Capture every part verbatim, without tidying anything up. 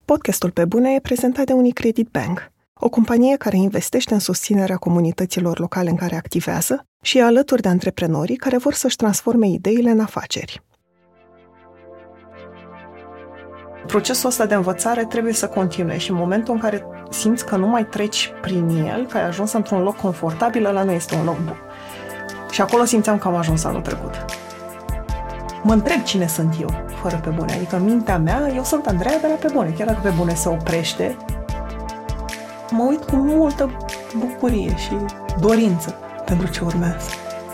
Podcastul Pe Bune e prezentat de Unicredit Bank, o companie care investește în susținerea comunităților locale în care activează și e alături de antreprenorii care vor să-și transforme ideile în afaceri. Procesul ăsta de învățare trebuie să continue și în momentul în care simți că nu mai treci prin el, că ai ajuns într-un loc confortabil, ăla nu este un loc bun. Și acolo simțeam că am ajuns anul trecut. Mă întreb cine sunt eu, fără Pe Bune. Adică în mintea mea, eu sunt Andreea de la Pe Bune. Chiar dacă Pe Bune se oprește, mă uit cu multă bucurie și dorință pentru ce urmează.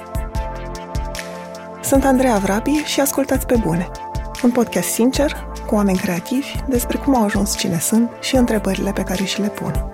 Sunt Andreea Vrabi și ascultați Pe Bune. Un podcast sincer, cu oameni creativi, despre cum au ajuns cine sunt și întrebările pe care și le pun.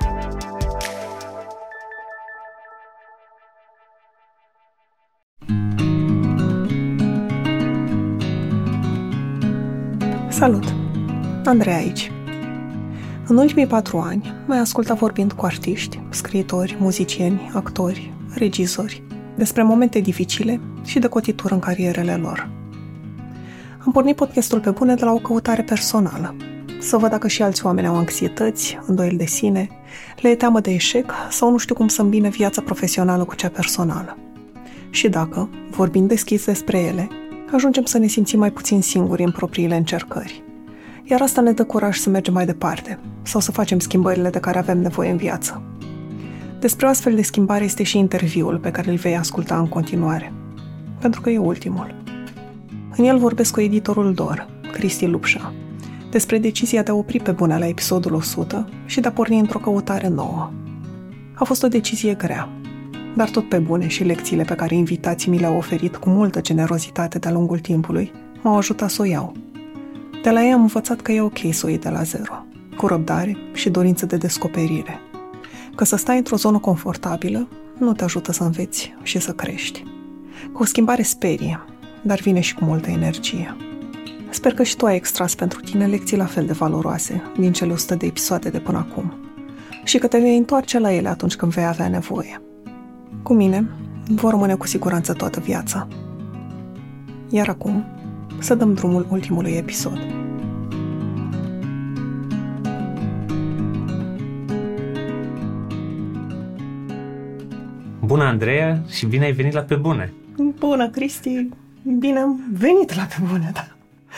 Salut! Andreea aici. În ultimii patru ani m-ai ascultat vorbind cu artiști, scriitori, muzicieni, actori, regizori, despre momente dificile și de cotitură în carierele lor. Am pornit podcastul Pe Bune de la o căutare personală, să văd dacă și alți oameni au anxietăți, îndoieli de sine, le e teamă de eșec sau nu știu cum să îmbine viața profesională cu cea personală. Și dacă, vorbind deschis despre ele, ajungem să ne simțim mai puțin singuri în propriile încercări. Iar asta ne dă curaj să mergem mai departe sau să facem schimbările de care avem nevoie în viață. Despre o astfel de schimbare este și interviul pe care îl vei asculta în continuare, pentru că e ultimul. În el vorbesc cu editorul Dor, Cristi Lupșa, despre decizia de a opri Pe Bune la episodul o sută și de a porni într-o căutare nouă. A fost o decizie grea, dar tot Pe Bune și lecțiile pe care invitații mi le-au oferit cu multă generozitate de-a lungul timpului m-au ajutat să o iau. De la ei am învățat că e ok să o iei de la zero, cu răbdare și dorință de descoperire. Că să stai într-o zonă confortabilă nu te ajută să înveți și să crești. Că o schimbare sperie, dar vine și cu multă energie. Sper că și tu ai extras pentru tine lecții la fel de valoroase din cele o sută de episoade de până acum și că te vei întoarce la ele atunci când vei avea nevoie. Cu mine vor rămâne cu siguranță toată viața. Iar acum, să dăm drumul ultimului episod. Bună, Andreea, și bine ai venit la Pe Bune! Bună, Cristi! Bine am venit la Pe Bune, da!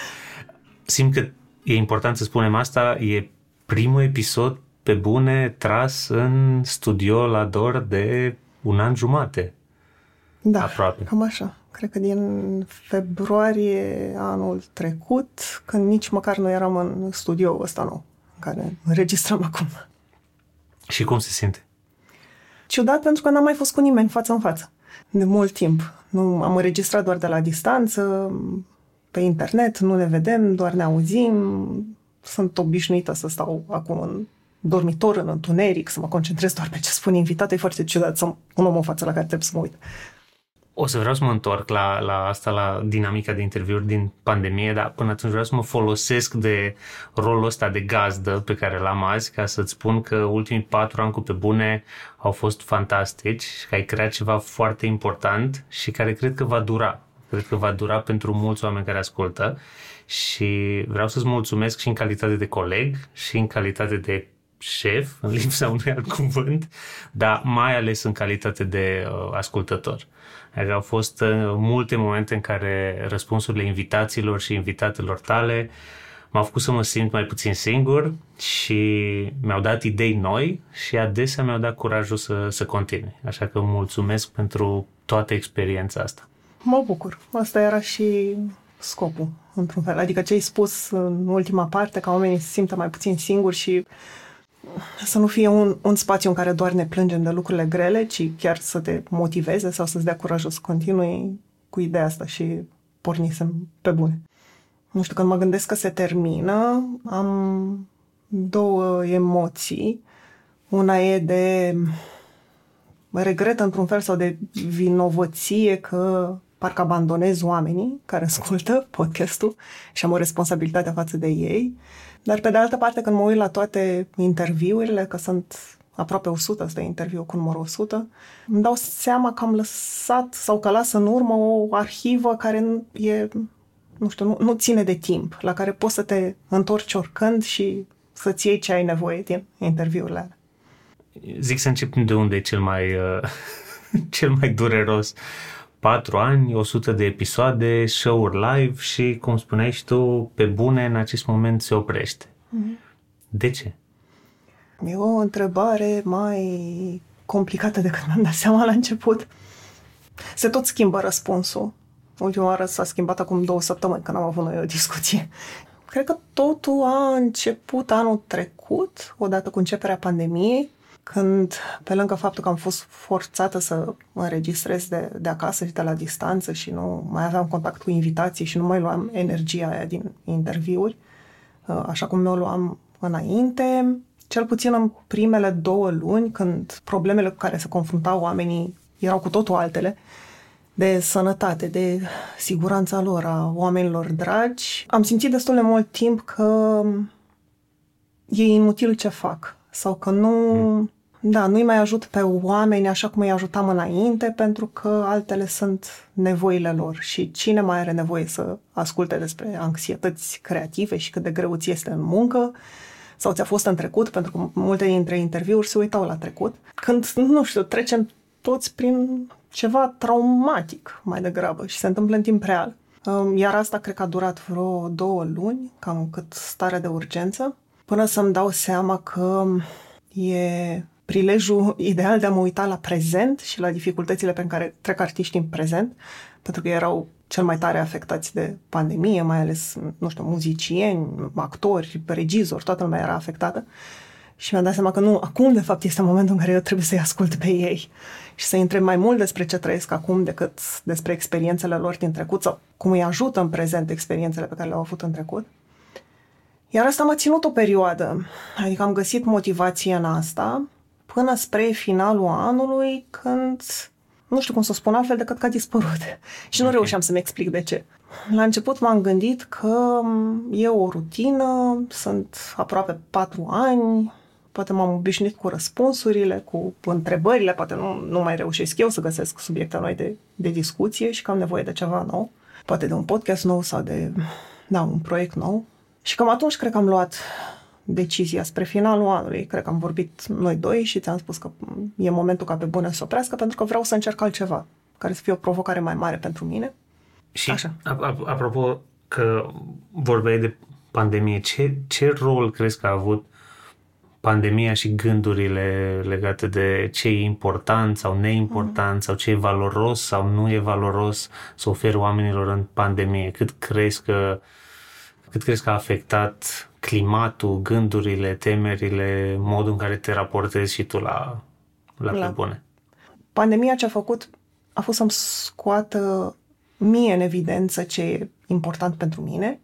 Simt că e important să spunem asta, e primul episod Pe Bune tras în studio la Dor de un an jumate. Da, aproape. Cam așa. Cred că din februarie anul trecut, când nici măcar nu eram în studioul ăsta nou, în care înregistrăm acum. Și cum se simte? Ciudat, pentru că n-am mai fost cu nimeni față în față. De mult timp. Nu, am înregistrat doar de la distanță, pe internet, nu ne vedem, doar ne auzim. Sunt obișnuită să stau acum în dormitor, în întuneric, să mă concentrez doar pe ce spun invitatul. E foarte ciudat să un om în față la care trebuie să mă uit. O să vreau să mă întorc la, la asta, la dinamica de interviuri din pandemie, dar până atunci vreau să mă folosesc de rolul ăsta de gazdă pe care l-am azi, ca să-ți spun că ultimii patru ani cu Pe Bune au fost fantastici și că ai creat ceva foarte important și care cred că va dura. Cred că va dura pentru mulți oameni care ascultă și vreau să-ți mulțumesc și în calitate de coleg și în calitate de șef, în lipsa unui alt cuvânt, dar mai ales în calitate de uh, ascultător. Adică au fost uh, multe momente în care răspunsurile invitațiilor și invitatelor tale m-au făcut să mă simt mai puțin singur și mi-au dat idei noi și adesea mi-au dat curajul să, să continui. Așa că mulțumesc pentru toată experiența asta. Mă bucur. Asta era și scopul, într-un fel. Adică ce ai spus în ultima parte, ca oamenii se simtă mai puțin singuri și să nu fie un, un spațiu în care doar ne plângem de lucrurile grele, ci chiar să te motiveze sau să-ți dea curajul să continui cu ideea asta și pornisem Pe Bune. Nu știu, când mă gândesc că se termină, am două emoții. Una e de regret într-un fel sau de vinovăție că parcă abandonez oamenii care ascultă podcastul și am o responsabilitate față de ei. Dar pe de altă parte, când mă uit la toate interviurile, că sunt aproape o sută, ăsta e interviul cu numărul o sută, îmi dau seama că am lăsat sau că las în urmă o arhivă care e, nu știu, nu, nu ține de timp, la care poți să te întorci oricând și să-ți iei ce ai nevoie din interviurile alea. Zic să începem de unde e cel mai, uh, cel mai dureros. Patru ani, o sută de episoade, show-uri live și, cum spuneai și tu, pe bune, în acest moment se oprește. Mm-hmm. De ce? E o întrebare mai complicată decât mi-am dat seama la început. Se tot schimbă răspunsul. Ultima oară s-a schimbat acum două săptămâni, când am avut noi o discuție. Cred că totul a început anul trecut, odată cu începerea pandemiei, când, pe lângă faptul că am fost forțată să mă înregistrez de, de acasă și de la distanță și nu mai aveam contact cu invitații și nu mai luam energia aia din interviuri, așa cum mi-o luam înainte, cel puțin în primele două luni, când problemele cu care se confruntau oamenii erau cu totul altele, de sănătate, de siguranța lor, a oamenilor dragi, am simțit destul de mult timp că e inutil ce fac sau că nu, mm. da, nu-i mai ajut pe oameni așa cum îi ajutam înainte, pentru că altele sunt nevoile lor și cine mai are nevoie să asculte despre anxietăți creative și cât de greu ți este în muncă sau ți-a fost în trecut, pentru că multe dintre interviuri se uitau la trecut. Când, nu știu, trecem toți prin ceva traumatic mai degrabă și se întâmplă în timp real. Iar asta cred că a durat vreo două luni, cam cât stare de urgență, până să-mi dau seama că e prilejul ideal de a mă uita la prezent și la dificultățile pe care trec artiștii în prezent, pentru că erau cel mai tare afectați de pandemie, mai ales, nu știu, muzicieni, actori, regizori, toată lumea era afectată. Și mi-am dat seama că nu, acum de fapt este momentul în care eu trebuie să-i ascult pe ei și să-i întreb mai mult despre ce trăiesc acum decât despre experiențele lor din trecut sau cum îi ajută în prezent experiențele pe care le-au avut în trecut. Iar asta m-a ținut o perioadă, adică am găsit motivație în asta până spre finalul anului, când, nu știu cum să o spun altfel decât că a dispărut. Și nu reușeam să-mi explic de ce. La început m-am gândit că e o rutină, sunt aproape patru ani, poate m-am obișnuit cu răspunsurile, cu întrebările, poate nu, nu mai reușesc eu să găsesc subiecte noi de, de discuție și că am nevoie de ceva nou, poate de un podcast nou sau de, da, un proiect nou. Și cam atunci cred că am luat decizia spre finalul anului. Cred că am vorbit noi doi și ți-am spus că e momentul ca pe bune să oprească, pentru că vreau să încerc altceva, care să fie o provocare mai mare pentru mine. Și așa. Apropo că vorbeai de pandemie, ce, ce rol crezi că a avut pandemia și gândurile legate de ce e important sau neimportant, mm. sau ce e valoros sau nu e valoros să oferi oamenilor în pandemie? Cât crezi că Cât crezi că a afectat climatul, gândurile, temerile, modul în care te raportezi și tu la, la, la. pe bune? Pandemia ce a făcut a fost să-mi scoată mie în evidență ce e important pentru mine,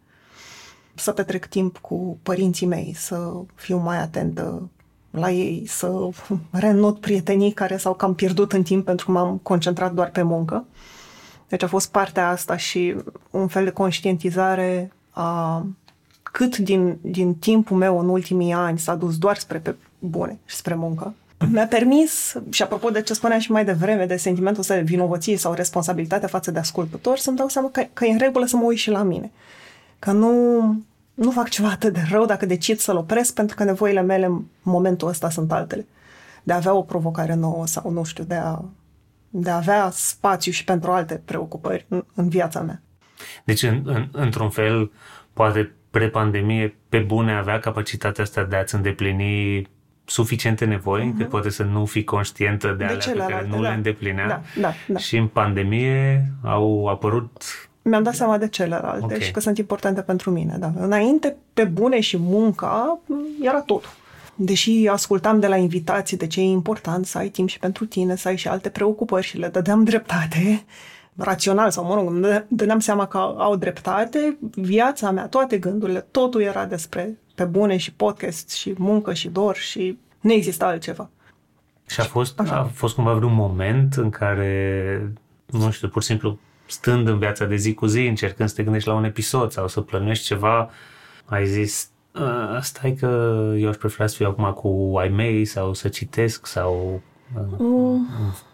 să petrec timp cu părinții mei, să fiu mai atentă la ei, să renot prietenii care s-au cam pierdut în timp pentru că m-am concentrat doar pe muncă. Deci a fost partea asta și un fel de conștientizare a cât din, din timpul meu în ultimii ani s-a dus doar spre pe bune și spre muncă. Mi-a permis, și apropo de ce spuneam și mai devreme, de sentimentul ăsta de vinovăție sau responsabilitate față de ascultători, să-mi dau seama că, că e în regulă să mă uit și la mine. Că nu, nu fac ceva atât de rău dacă decid să-l opresc, pentru că nevoile mele în momentul ăsta sunt altele. De a avea o provocare nouă sau, nu știu, de a, de a avea spațiu și pentru alte preocupări în, în viața mea. Deci, în, în, într-un fel, poate pre-pandemie, pe bune avea capacitatea asta de a-ți îndeplini suficiente nevoi, uh-huh. încât poate să nu fii conștientă de, de alea pe care nu da. le îndeplinea. Da, da, da. Și în pandemie au apărut... Mi-am dat seama de celelalte okay. și că sunt importante pentru mine. Da. Înainte, pe bune și munca, era totul. Deși ascultam de la invitații de ce e important să ai timp și pentru tine, să ai și alte preocupări și le dădeam dreptate, rațional sau, mă rog, îmi dădeam seama că au dreptate, viața mea, toate gândurile, totul era despre pe bune și podcast și muncă și dor și nu exista altceva. Și a fost, a fost cumva vreun moment în care, nu știu, pur și simplu, stând în viața de zi cu zi, încercând să te gândești la un episod sau să plănuiești ceva, ai zis, stai că eu aș prefera să fiu acum cu ai mei sau să citesc sau... Mm.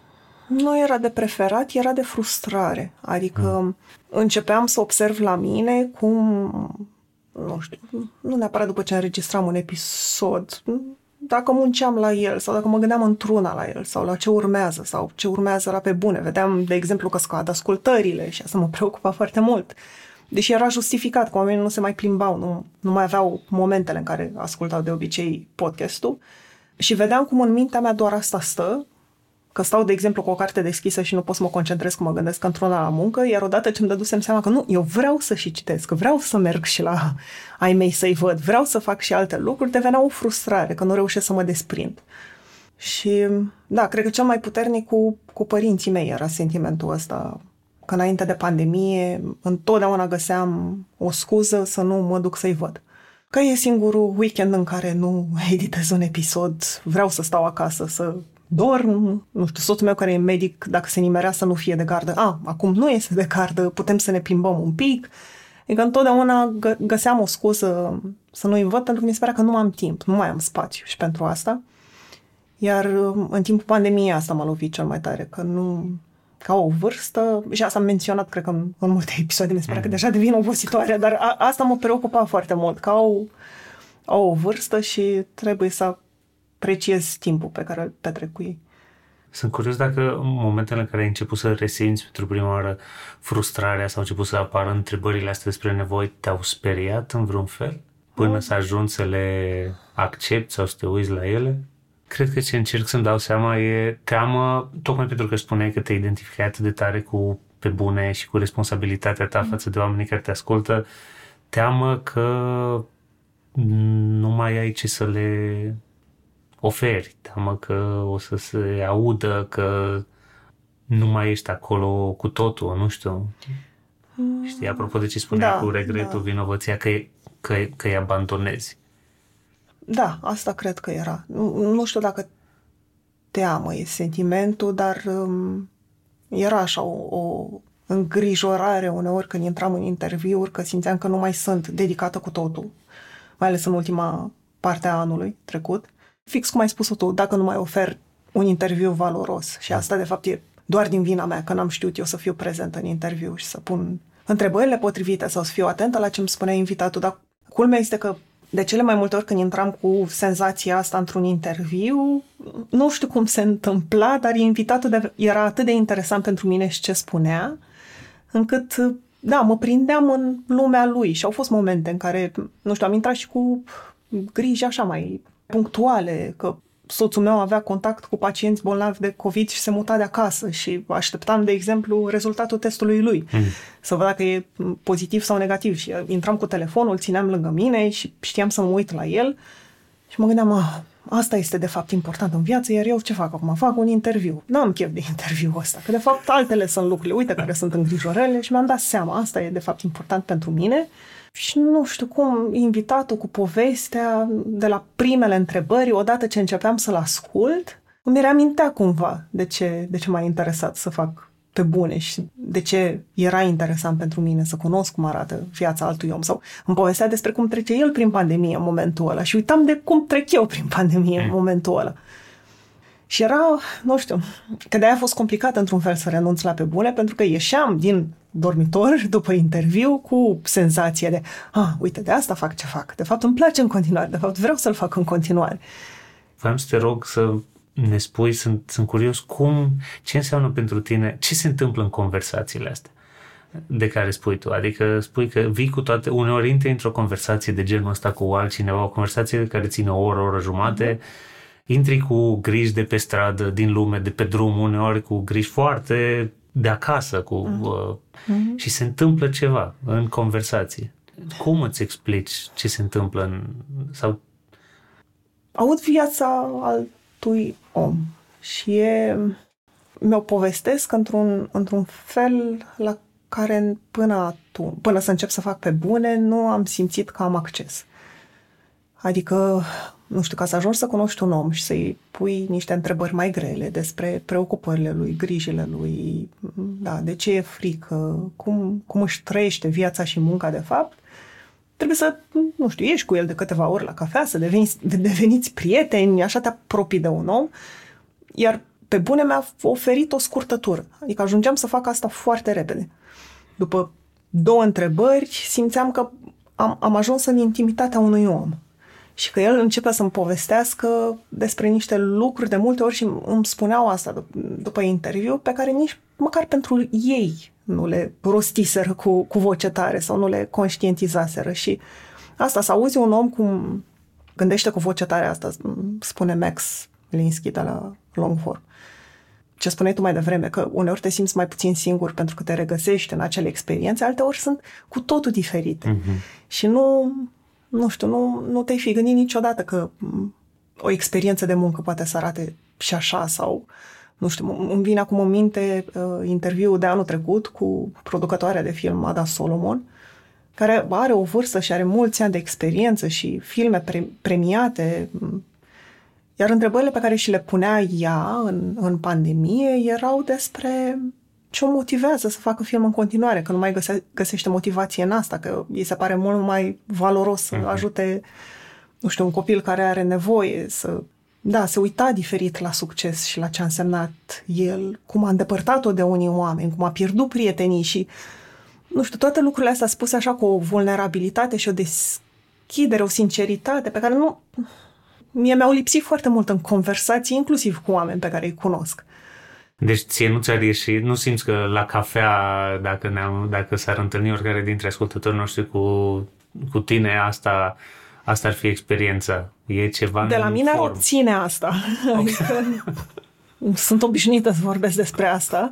Nu era de preferat, era de frustrare. Adică mm. începeam să observ la mine cum nu știu, nu neapărat după ce înregistram un episod, dacă munceam la el sau dacă mă gândeam într-una la el sau la ce urmează sau ce urmează la pe bune. Vedeam, de exemplu, că scad ascultările și asta mă preocupa foarte mult. Deși era justificat că oamenii nu se mai plimbau, nu, nu mai aveau momentele în care ascultau de obicei podcastul și vedeam cum în mintea mea doar asta stă, că stau, de exemplu, cu o carte deschisă și nu pot să mă concentrez, că mă gândesc într-una la muncă, iar odată ce îmi dădusem seama că nu, eu vreau să și citesc, vreau să merg și la ai mei să-i văd, vreau să fac și alte lucruri, devenea o frustrare, că nu reușesc să mă desprind. Și, da, cred că cel mai puternic cu, cu părinții mei era sentimentul ăsta, că înainte de pandemie întotdeauna găseam o scuză să nu mă duc să-i văd. Că e singurul weekend în care nu editez un episod, vreau să stau acasă, să dorm, nu știu, soțul meu care e medic, dacă se nimerea să nu fie de gardă, a, acum nu este de gardă, putem să ne plimbăm un pic. Adică întotdeauna gă- găseam o scuză să nu-i văd, pentru că mi se părea că nu am timp, nu mai am spațiu și pentru asta. Iar în timpul pandemiei asta m-a lovit cel mai tare, că nu... ca o vârstă, și asta am menționat, cred că în, în multe episoade, mi se pare că deja devin obositoare, dar a, asta mă preocupa foarte mult, că au, au o vârstă și trebuie să apreciez timpul pe care îl petrec cu ei. Sunt curios dacă în momentele în care ai început să resimți pentru prima oară frustrarea sau au început să apară întrebările astea despre nevoi, te-au speriat în vreun fel? Până mm. să ajungi să le accepti sau să te uiți la ele? Cred că ce încerc să-mi dau seama e teamă, tocmai pentru că spuneai că te identificai atât de tare cu pe bune și cu responsabilitatea ta mm. față de oamenii care te ascultă, teamă că nu mai ai ce să le oferi, teamă că o să se audă că nu mai ești acolo cu totul, nu știu. Mm. Știi, apropo de ce spuneai da, cu regretul, da. vinovăția, că, că, că îi abandonezi. Da, asta cred că era. Nu, nu știu dacă teamă e sentimentul, dar um, era așa o, o îngrijorare uneori când intram în interviuri, că simțeam că nu mai sunt dedicată cu totul, mai ales în ultima parte a anului trecut. Fix cum ai spus-o tu, dacă nu mai ofer un interviu valoros. Și asta, de fapt, e doar din vina mea, că n-am știut eu să fiu prezentă în interviu și să pun întrebările potrivite sau să fiu atentă la ce îmi spunea invitatul. Dar culmea este că de cele mai multe ori când intram cu senzația asta într-un interviu, nu știu cum se întâmpla, dar invitatul era atât de interesant pentru mine și ce spunea, încât, da, mă prindeam în lumea lui și au fost momente în care, nu știu, am intrat și cu griji așa mai punctuale, că soțul meu avea contact cu pacienți bolnavi de COVID și se muta de acasă și așteptam, de exemplu, rezultatul testului lui, mm. să văd dacă e pozitiv sau negativ. Și intram cu telefonul, îl țineam lângă mine și știam să mă uit la el și mă gândeam, ah, asta este de fapt important în viață, iar eu ce fac acum? Fac un interviu. N-am chef de interviu ăsta, că de fapt altele sunt lucrurile, uite care sunt îngrijorările și mi-am dat seama, asta e de fapt important pentru mine. Și nu știu cum, invitatul cu povestea de la primele întrebări, odată ce începeam să-l ascult, îmi reamintea cumva de ce, de ce m-a interesat să fac pe bune și de ce era interesant pentru mine să cunosc cum arată viața altui om. Sau îmi povestea despre cum trece el prin pandemie în momentul ăla și uitam de cum trec eu prin pandemie în momentul ăla. Și era, nu știu, că de-aia a fost complicat într-un fel să renunț la pe bune, pentru că ieșeam din dormitor după interviu cu senzația de, ah, uite, de asta fac ce fac. De fapt, îmi place în continuare. De fapt, vreau să-l fac în continuare. Vreau să te rog să ne spui, sunt, sunt curios, cum, ce înseamnă pentru tine, ce se întâmplă în conversațiile astea de care spui tu? Adică spui că vii cu toate, uneori intri într-o conversație de genul ăsta cu altcineva, o conversație care ține o oră, o oră jumate, mm-hmm. Intri cu griji de pe stradă, din lume, de pe drum, uneori cu griji foarte de acasă cu, mm-hmm. uh, mm-hmm. și se întâmplă ceva în conversație. Cum îți explici ce se întâmplă în, sau... Aud viața altui om și e, mi-o povestesc într-un, într-un fel la care până atunci, până să încep să fac pe bune, nu am simțit că am acces. Adică, nu știu, ca să ajungi să cunoști un om și să-i pui niște întrebări mai grele despre preocupările lui, grijile lui, da, de ce e frică, cum, cum își trăiește viața și munca de fapt, trebuie să, nu știu, ieși cu el de câteva ori la cafea, să deveniți, deveniți prieteni, așa te apropii de un om, iar pe bune mi-a oferit o scurtătură. Adică ajungeam să fac asta foarte repede. După două întrebări, simțeam că am, am ajuns în intimitatea unui om. Și că el începe să-mi povestească despre niște lucruri de multe ori și îmi spuneau asta dup- după interviu, pe care nici măcar pentru ei nu le rostiseră cu, cu voce tare sau nu le conștientizaseră. Și asta, să auzi un om cum gândește cu voce tare, asta spune Max Linsky de la Longform. Ce spuneai tu mai devreme, că uneori te simți mai puțin singur pentru că te regăsești în acele experiențe, alteori sunt cu totul diferite. Mm-hmm. Și nu... Nu știu, nu, nu te-ai fi gândit niciodată că o experiență de muncă poate să arate și așa sau, nu știu, îmi vine acum în minte uh, interviul de anul trecut cu producătoarea de film Ada Solomon, care are o vârstă și are mulți ani de experiență și filme pre- premiate, iar întrebările pe care și le punea ea în, în pandemie erau despre ce o motivează să facă film în continuare, că nu mai găse- găsește motivație în asta, că îi se pare mult mai valoros să uh-huh. ajute, nu știu, un copil care are nevoie să, da, se uita diferit la succes și la ce a însemnat el, cum a îndepărtat-o de unii oameni, cum a pierdut prietenii și, nu știu, toate lucrurile astea spuse așa cu o vulnerabilitate și o deschidere, o sinceritate pe care nu... Mie mi-au lipsit foarte mult în conversații, inclusiv cu oameni pe care îi cunosc. Deci ție nu ți-ar ieși, nu simți că la cafea, dacă, ne-am, dacă s-ar întâlni oricare dintre ascultătorii noștri cu, cu tine, asta, asta ar fi experiența? E ceva de la mine ar obține asta. Okay. Adică, sunt obișnuită să vorbesc despre asta.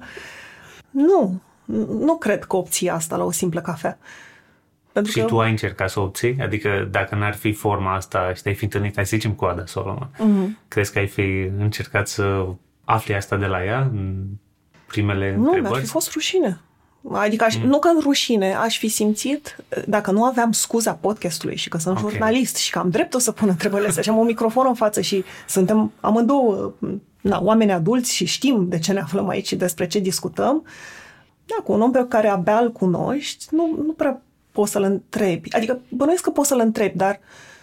Nu, nu cred că obții asta la o simplă cafea. Pentru și că... tu ai încercat să o obții? Adică dacă n-ar fi forma asta și te-ai fi întâlnit, hai să zicem cu Ada Solomon, uh-huh. crezi că ai fi încercat să afli asta de la ea în primele nu, întrebări? Nu, mi-ar fi fost rușine. Adică aș, mm. nu că în rușine, aș fi simțit, dacă nu aveam scuza podcastului și că sunt okay. jurnalist și că am dreptul să pun întrebările astea și am un microfon în față și suntem amândouă na, oameni adulți și știm de ce ne aflăm aici și despre ce discutăm, da, cu un om pe care abia îl cunoști, nu, nu prea poți să-l întrebi. Adică bănuiesc că poți să-l întrebi, dar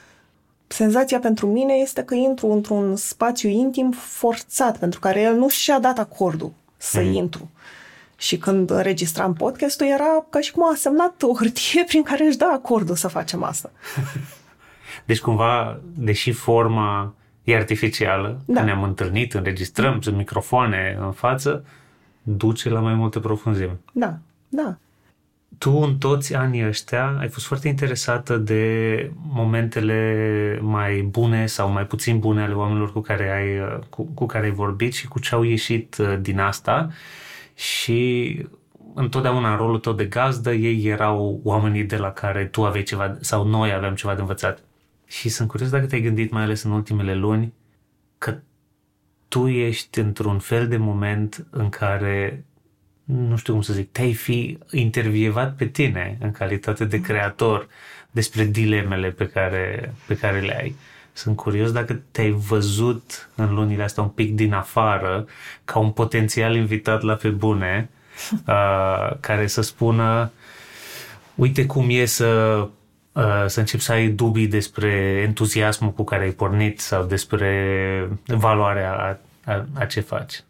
senzația pentru mine este că intru într-un spațiu intim forțat, pentru care el nu și-a dat acordul să mm. intru. Și când înregistram podcastul, era ca și cum a semnat o hârtie prin care își dă acordul să facem asta. Deci cumva, deși forma e artificială, da. ne-am întâlnit, înregistrăm, mm. sunt microfoane în față, duce la mai multe profunzime. Da, da. Tu în toți anii ăștia ai fost foarte interesată de momentele mai bune sau mai puțin bune ale oamenilor cu care ai, cu, cu care ai vorbit și cu ce au ieșit din asta și întotdeauna în rolul tău de gazdă ei erau oamenii de la care tu aveai ceva sau noi aveam ceva de învățat. Și sunt curios dacă te-ai gândit, mai ales în ultimele luni, că tu ești într-un fel de moment în care, nu știu cum să zic, te-ai fi intervievat pe tine în calitate de creator despre dilemele pe care, pe care le ai. Sunt curios dacă te-ai văzut în lunile astea un pic din afară ca un potențial invitat la Pe Bune uh, care să spună uite cum e să, uh, să începi să ai dubii despre entuziasmul cu care ai pornit sau despre valoarea a, a, a ce faci.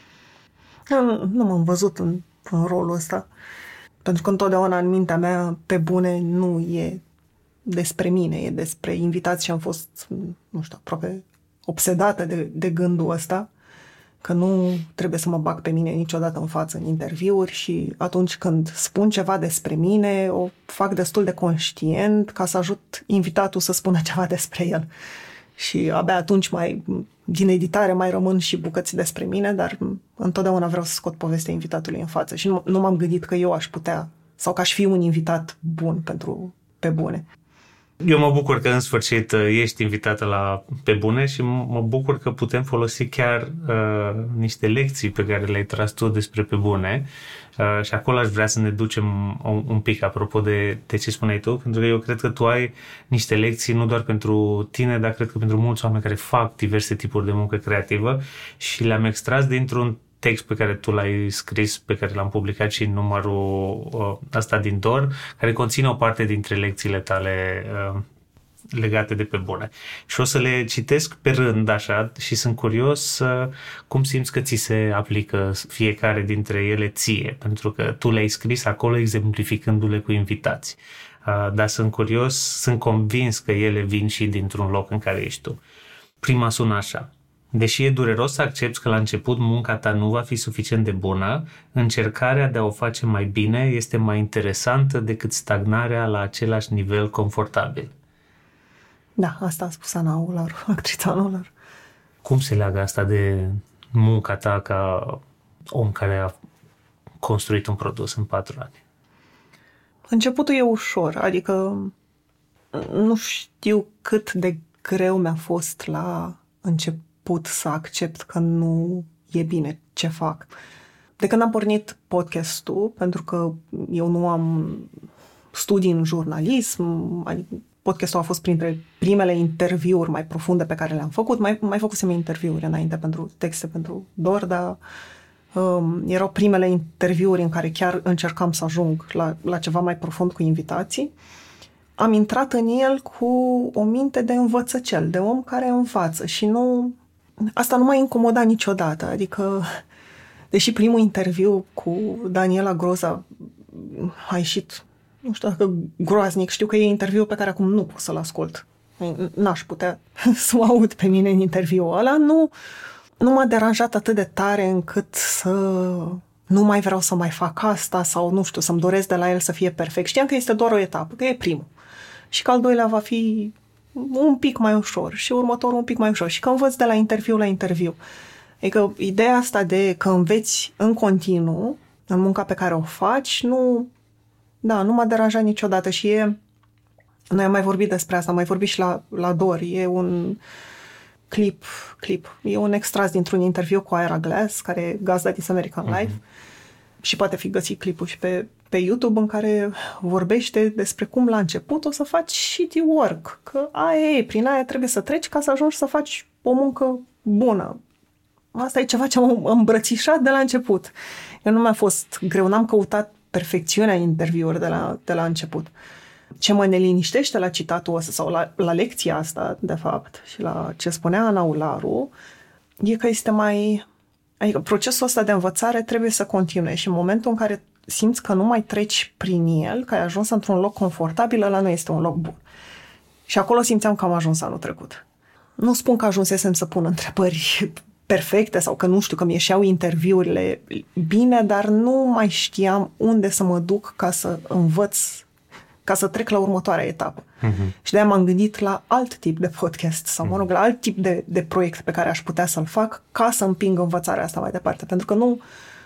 Nu, nu m-am văzut în, în rolul ăsta. Pentru că întotdeauna în mintea mea Pe Bune nu e despre mine, e despre invitați și am fost, nu știu, aproape obsedată de, de gândul ăsta, că nu trebuie să mă bag pe mine niciodată în față în interviuri și atunci când spun ceva despre mine, o fac destul de conștient ca să ajut invitatul să spună ceva despre el. Și abia atunci mai, din editare mai rămân și bucăți despre mine, dar întotdeauna vreau să scot povestea invitatului în față și nu, nu m-am gândit că eu aș putea sau că aș fi un invitat bun pentru Pe Bune. Eu mă bucur că în sfârșit ești invitată la Pe Bune și mă bucur că putem folosi chiar uh, niște lecții pe care le-ai tras tu despre Pe Bune uh, și acolo aș vrea să ne ducem un, un pic apropo de, de ce spuneai tu, pentru că eu cred că tu ai niște lecții nu doar pentru tine, dar cred că pentru mulți oameni care fac diverse tipuri de muncă creativă și le-am extras dintr-un text pe care tu l-ai scris, pe care l-am publicat și în numărul uh, ăsta din Dor, care conține o parte dintre lecțiile tale uh, legate de Pe Bune. Și o să le citesc pe rând așa și sunt curios uh, cum simți că ți se aplică fiecare dintre ele ție, pentru că tu le-ai scris acolo exemplificându-le cu invitați. dar sunt curios, sunt convins că ele vin și dintr-un loc în care ești tu. Prima sună așa: deși e dureros să accepti că la început munca ta nu va fi suficient de bună, încercarea de a o face mai bine este mai interesantă decât stagnarea la același nivel confortabil. Da, asta a spus Ana Aularu, actrița Ana Aularu. Cum se leagă asta de munca ta ca om care a construit un produs în patru ani? Începutul e ușor, adică nu știu cât de greu mi-a fost la început să accept că nu e bine ce fac. De când am pornit podcastul, pentru că eu nu am studii în jurnalism, podcastul a fost printre primele interviuri mai profunde pe care le-am făcut. Mai, mai făcusem interviuri înainte pentru texte pentru Dor, dar um, erau primele interviuri în care chiar încercam să ajung la, la ceva mai profund cu invitații. Am intrat în el cu o minte de învățăcel, de om care învață și nu... Asta nu m-a incomodat niciodată, adică deși primul interviu cu Daniela Groza a ieșit, nu știu dacă groaznic, știu că e interviu pe care acum nu pot să-l ascult. N-aș putea să o aud pe mine în interviul ăla. Nu, nu m-a deranjat atât de tare încât să nu mai vreau să mai fac asta sau, nu știu, să-mi doresc de la el să fie perfect. Știam că este doar o etapă, că e primul. Și că al doilea va fi un pic mai ușor și următorul un pic mai ușor. Și că învăț de la interviu la interviu. Adică ideea asta de că înveți în continuu în munca pe care o faci, nu... Da, nu m-a deranjat niciodată și e... Noi am mai vorbit despre asta, am mai vorbit și la, la Dor. E un clip, clip, e un extras dintr-un interviu cu Ira Glass, care e gazda This American Life. Mm-hmm. Și poate fi găsit clipul și pe, pe YouTube, în care vorbește despre cum la început o să faci shitty work. Că aia e, prin aia trebuie să treci ca să ajungi să faci o muncă bună. Asta e ceva ce am îmbrățișat de la început. Eu nu mi-a fost greu, n-am căutat perfecțiunea interviurilor de la, de la început. Ce mă neliniștește la citatul ăsta sau la, la lecția asta, de fapt, și la ce spunea Ana Aularu, e că este mai... Adică procesul ăsta de învățare trebuie să continue și în momentul în care simți că nu mai treci prin el, că ai ajuns într-un loc confortabil, ăla nu este un loc bun. Și acolo simțeam că am ajuns anul trecut. Nu spun că ajunsesem să pun întrebări perfecte sau că nu știu, că mi ieșeau interviurile bine, dar nu mai știam unde să mă duc ca să învăț, ca să trec la următoarea etapă. Uh-huh. Și de-aia m-am gândit la alt tip de podcast sau, mă rog, la alt tip de, de proiect pe care aș putea să-l fac ca să împing învățarea asta mai departe. Pentru că nu...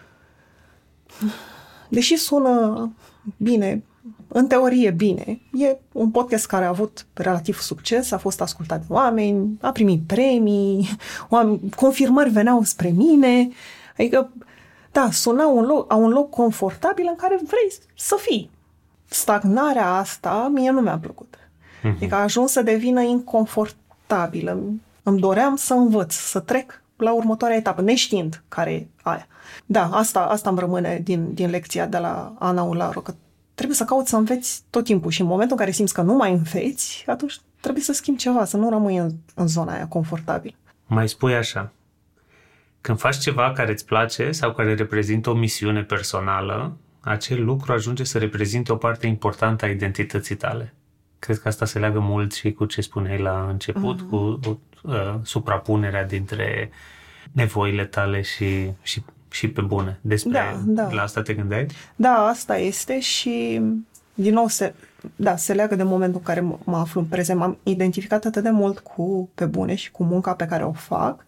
Deși sună bine, în teorie bine, e un podcast care a avut relativ succes, a fost ascultat de oameni, a primit premii, oameni, confirmări veneau spre mine, adică, da, suna un loc, a un loc confortabil în care vrei să fii. Stagnarea asta mie nu mi-a plăcut. Mm-hmm. Adică a ajuns să devină inconfortabilă. Îmi doream să învăț, să trec la următoarea etapă, neștiind care e aia. Da, asta, asta îmi rămâne din, din lecția de la Ana Aularu, că trebuie să cauți să înveți tot timpul și în momentul în care simți că nu mai înveți, atunci trebuie să schimbi ceva, să nu rămâi în, în zona aia confortabilă. Mai spui așa: când faci ceva care îți place sau care reprezintă o misiune personală, acel lucru ajunge să reprezinte o parte importantă a identității tale. Cred că asta se leagă mult și cu ce spuneai la început, uh-huh. cu uh, suprapunerea dintre nevoile tale și, și, și pe bune. Despre da, da. La asta te gândeai? Da, asta este și din nou se, da, se leagă de momentul în care mă aflu în prezent. M-am identificat atât de mult cu pe bune și cu munca pe care o fac,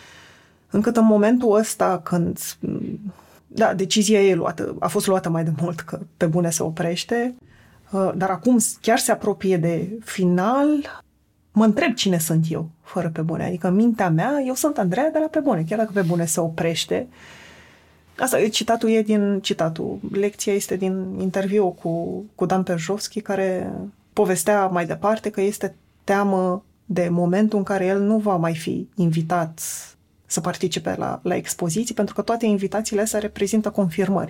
încât în momentul ăsta când da, decizia e luată, a fost luată mai de mult că pe bune se oprește, dar acum chiar se apropie de final, mă întreb cine sunt eu fără pe bune. Adică în mintea mea, eu sunt Andreea de la pe bune, chiar dacă pe bune se oprește. Asta, citatul e din citatul. Lecția este din interviu cu, cu Dan Perjovski, care povestea mai departe că este teamă de momentul în care el nu va mai fi invitat să participe la, la expoziții, pentru că toate invitațiile astea reprezintă confirmări.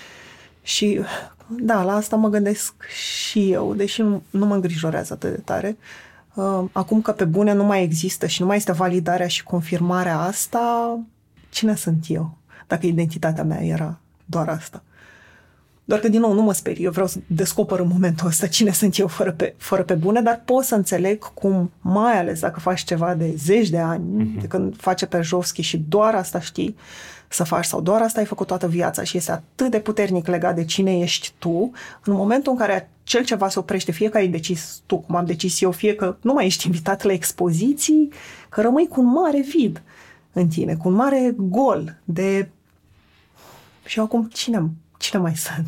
Și da, la asta mă gândesc și eu, deși nu, nu mă îngrijorează atât de tare. Acum că pe bune nu mai există și nu mai este validarea și confirmarea asta, cine sunt eu? Dacă identitatea mea era doar asta. Doar că, din nou, nu mă sperie. Eu vreau să descoper în momentul ăsta cine sunt eu fără pe, fără pe bune, dar pot să înțeleg cum, mai ales dacă faci ceva de zeci de ani, mm-hmm. de când face Perjovski și doar asta știi să faci sau doar asta ai făcut toată viața și este atât de puternic legat de cine ești tu, în momentul în care acel ceva se oprește, fie că ai decis tu, cum am decis eu, fie că nu mai ești invitat la expoziții, că rămâi cu un mare vid în tine, cu un mare gol de... Și eu acum, cine, cine mai sunt?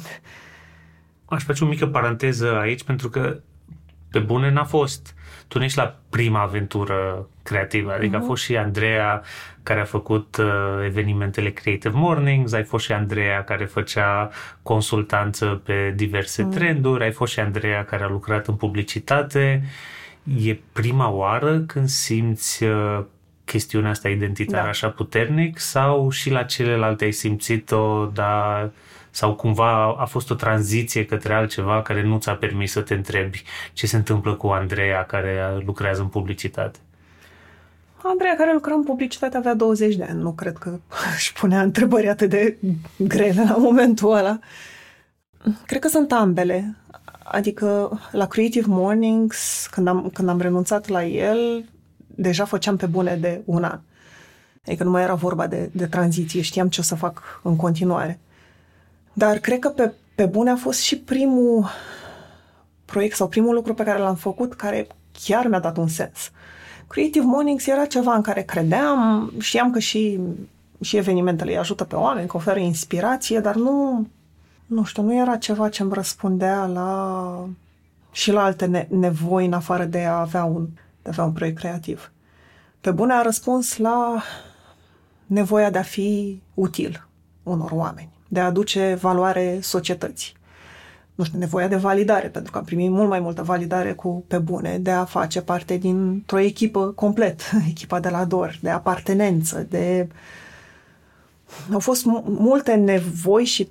Aș face o mică paranteză aici, pentru că pe bune n-a fost. Tu nu ești la prima aventură creativă, adică uh-huh. a fost și Andreea care a făcut uh, evenimentele Creative Mornings, ai fost și Andreea care făcea consultanță pe diverse uh-huh. trenduri, ai fost și Andreea care a lucrat în publicitate. E prima oară când simți uh, chestiunea asta identitară da. așa puternic sau și la celelalte ai simțit-o, dar... sau cumva a fost o tranziție către altceva care nu ți-a permis să te întrebi ce se întâmplă cu Andreea care lucrează în publicitate? Andreea care lucra în publicitate avea douăzeci de ani. Nu cred că își punea întrebări atât de grele la momentul ăla. Cred că sunt ambele. Adică la Creative Mornings, când am, când am renunțat la el, deja făceam pe bune de un an. Adică nu mai era vorba de, de tranziție. Știam ce o să fac în continuare. Dar cred că pe, pe bune a fost și primul proiect sau primul lucru pe care l-am făcut care chiar mi-a dat un sens. Creative Mornings era ceva în care credeam, știam că și, și evenimentele îi ajută pe oameni, că oferă inspirație, dar nu, nu știu, nu era ceva ce îmi răspundea la, și la alte ne- nevoi în afară de a avea un, de a avea un proiect creativ. Pe bune a răspuns la nevoia de a fi util unor oameni, de a aduce valoare societății. Nu știu, nevoia de validare, pentru că am primit mult mai multă validare cu pe bune, de a face parte dintr-o echipă complet, echipa de la Dor, de apartenență, de... Au fost multe nevoi și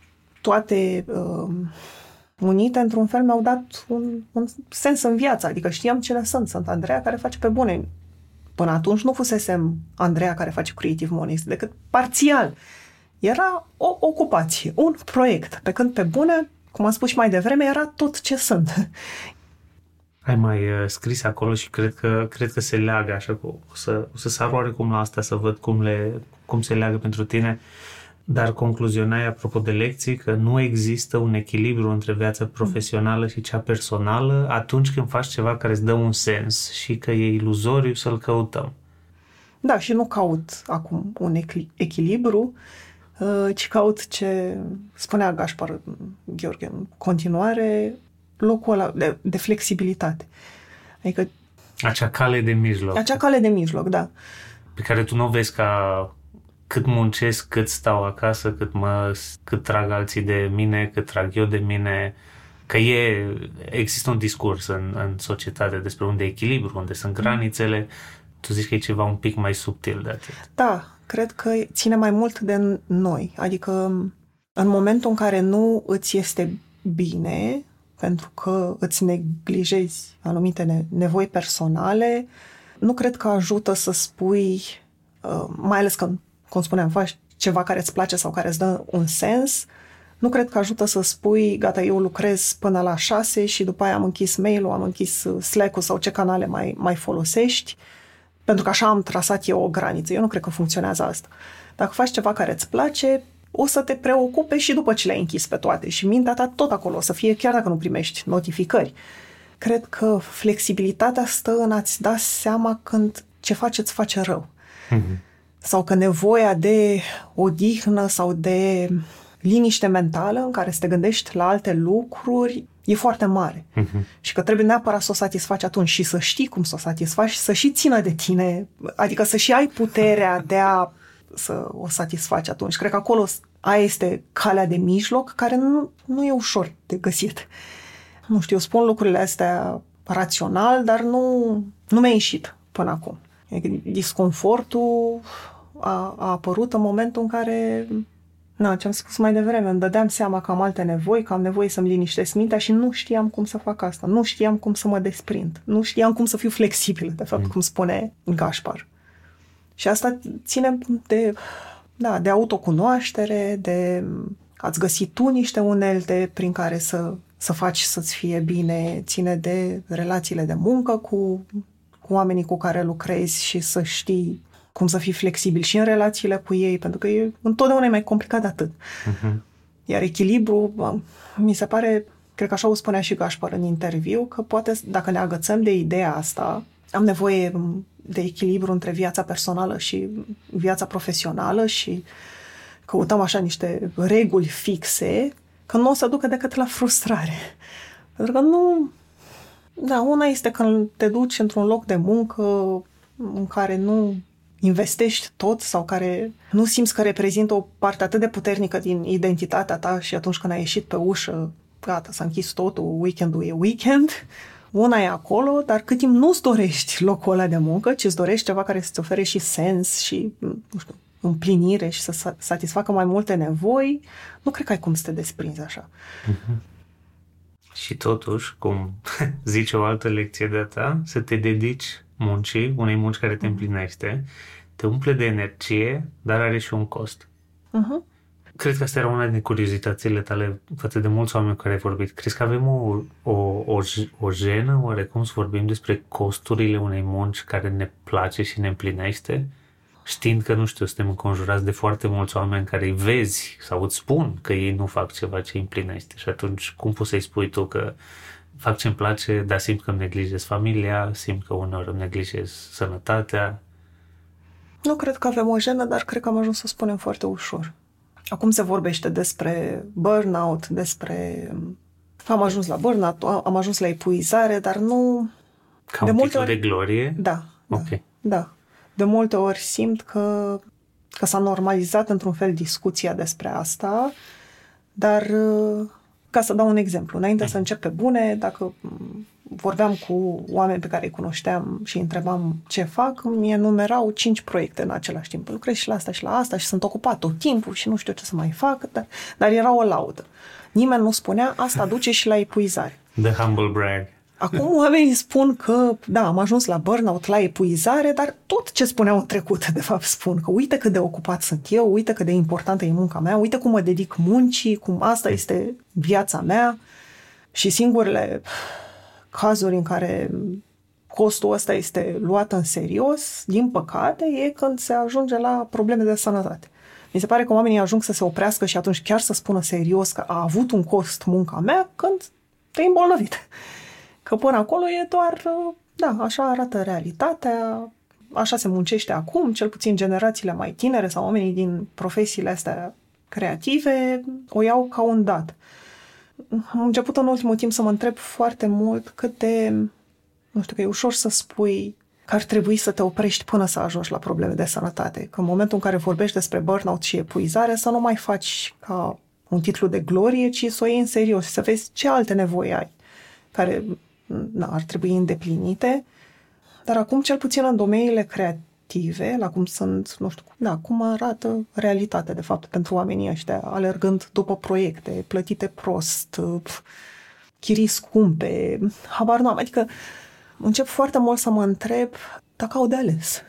toate uh, unite, într-un fel, mi-au dat un, un sens în viață, adică știam cine sunt. Sunt Andreea care face pe bune. Până atunci nu fusesem Andreea care face Creative Mornings, decât parțial. Era o ocupație, un proiect, pe când pe bune, cum am spus și mai devreme, era tot ce sunt. Ai mai uh, scris acolo și cred că, cred că se leagă așa, o să, o să sar oarecum la asta să văd cum, le, cum se leagă pentru tine, dar concluzionai apropo de lecții că nu există un echilibru între viața profesională și cea personală atunci când faci ceva care îți dă un sens și că e iluzoriu să-l căutăm. Da, și nu caut acum un echilibru, ci caut ce spunea Gaspar Gheorghe în continuare, locul ăla de, de flexibilitate. Adică acea cale de mijloc. Acea cale de mijloc, da. Pe care tu nu o vezi ca cât muncesc, cât stau acasă, cât mă, cât trag alții de mine, cât trag eu de mine. Că e, există un discurs în, în societate despre unde e echilibru, unde sunt granițele. Tu zici că e ceva un pic mai subtil de atât. Da, cred că ține mai mult de noi. Adică în momentul în care nu îți este bine, pentru că îți neglijezi anumite nevoi personale, nu cred că ajută să spui, mai ales când, cum spuneam, faci ceva care îți place sau care îți dă un sens, nu cred că ajută să spui, gata, eu lucrez până la șase și după aia am închis mail-ul, am închis Slack-ul sau ce canale mai, mai folosești, pentru că așa am trasat eu o graniță. Eu nu cred că funcționează asta. Dacă faci ceva care îți place, o să te preocupe și după ce le-ai închis pe toate și mintea ta tot acolo o să fie, chiar dacă nu primești notificări. Cred că flexibilitatea stă în a-ți da seama când ce faci îți face rău. Mm-hmm. Sau că nevoia de odihnă sau de liniște mentală în care să te gândești la alte lucruri e foarte mare. Uh-huh. Și că trebuie neapărat să o satisfaci atunci și să știi cum să o satisfaci și să și țină de tine, adică să și ai puterea de a să o satisfaci atunci. Cred că acolo aia este calea de mijloc care nu, nu e ușor de găsit. Nu știu, eu spun lucrurile astea rațional, dar nu, nu mi-a ieșit până acum. Adică disconfortul a, a apărut în momentul în care... Na, ce am spus mai devreme, îmi dădeam seama că am alte nevoi, că am nevoie să-mi liniștesc mintea și nu știam cum să fac asta. Nu știam cum să mă desprind. Nu știam cum să fiu flexibil, de fapt, mm. cum spune Gaspar. Și asta ține de, da, de autocunoaștere, de ați găsit tu niște unelte prin care să, să faci să-ți fie bine, ține de relațiile de muncă cu, cu oamenii cu care lucrezi și să știi cum să fii flexibil și în relațiile cu ei, pentru că e întotdeauna e mai complicat de atât. Uh-huh. Iar echilibru, mi se pare, cred că așa o spunea și Gașpar în interviu, că poate dacă ne agățăm de ideea asta, am nevoie de echilibru între viața personală și viața profesională și căutăm așa niște reguli fixe, că nu o să ducă decât la frustrare. Pentru că nu... Da, una este când te duci într-un loc de muncă în care nu investești tot sau care nu simți că reprezintă o parte atât de puternică din identitatea ta și atunci când ai ieșit pe ușă, gata, s-a închis totul, weekendul e weekend, una e acolo, dar cât timp nu-ți dorești locul ăla de muncă, ci îți dorești ceva care să-ți ofere și sens și, nu știu, împlinire și să satisfacă mai multe nevoi, nu cred că ai cum să te desprinzi așa. Mm-hmm. Și totuși, cum zice o altă lecție de-a ta, să te dedici muncii, unei munci care te împlinește, te umple de energie, dar are și un cost. Uh-huh. Cred că asta era una din curiozitățile tale față de mulți oameni cu care ai vorbit. Crezi că avem o, o, o, o jenă, oarecum, să vorbim despre costurile unei munci care ne place și ne împlinește? Știind că, nu știu, suntem înconjurați de foarte mulți oameni care îi vezi sau îți spun că ei nu fac ceva ce îi împlinește. Și atunci, cum poți să-i spui tu că fac ce-mi place, dar simt că îmi neglijez familia, simt că uneori îmi neglijez sănătatea? Nu cred că avem o jenă, dar cred că am ajuns să spunem foarte ușor. Acum se vorbește despre burnout, despre... Am ajuns la burnout, am ajuns la epuizare, dar nu... Ca un titlu ori... de glorie? Da. Ok. Da, da. De multe ori simt că, că s-a normalizat într-un fel discuția despre asta, dar ca să dau un exemplu, înainte să încep pe bune, dacă vorbeam cu oameni pe care îi cunoșteam și îi întrebam ce fac, mi enumerau cinci proiecte în același timp. Lucrez și la asta și la asta și sunt ocupat tot timpul și nu știu ce să mai fac, dar, dar era o laudă. Nimeni nu spunea, asta duce și la epuizare. The humble brag. Acum oamenii spun că, da, am ajuns la burnout, la epuizare, dar tot ce spuneau în trecut, de fapt, spun că uite cât de ocupat sunt eu, uite cât de importantă e munca mea, uite cum mă dedic muncii, cum asta este viața mea. Și singurele cazuri în care costul ăsta este luat în serios, din păcate, e când se ajunge la probleme de sănătate. Mi se pare că oamenii ajung să se oprească și atunci chiar să spună serios că a avut un cost munca mea când te-ai îmbolnăvit. Că până acolo e doar, da, așa arată realitatea, așa se muncește acum, cel puțin generațiile mai tinere sau oamenii din profesiile astea creative o iau ca un dat. Am început în ultimul timp să mă întreb foarte mult cât de, nu știu, că e ușor să spui că ar trebui să te oprești până să ajungi la probleme de sănătate. Că în momentul în care vorbești despre burnout și epuizare, să nu mai faci ca un titlu de glorie, ci să o iei în serios și să vezi ce alte nevoi ai care na, ar trebui îndeplinite. Dar acum, cel puțin în domeniile creative, la cum sunt, nu știu, da, cum arată realitatea, de fapt, pentru oamenii ăștia, alergând după proiecte, plătite prost, chirii scumpe, habar n-am. Adică încep foarte mult să mă întreb dacă au de ales.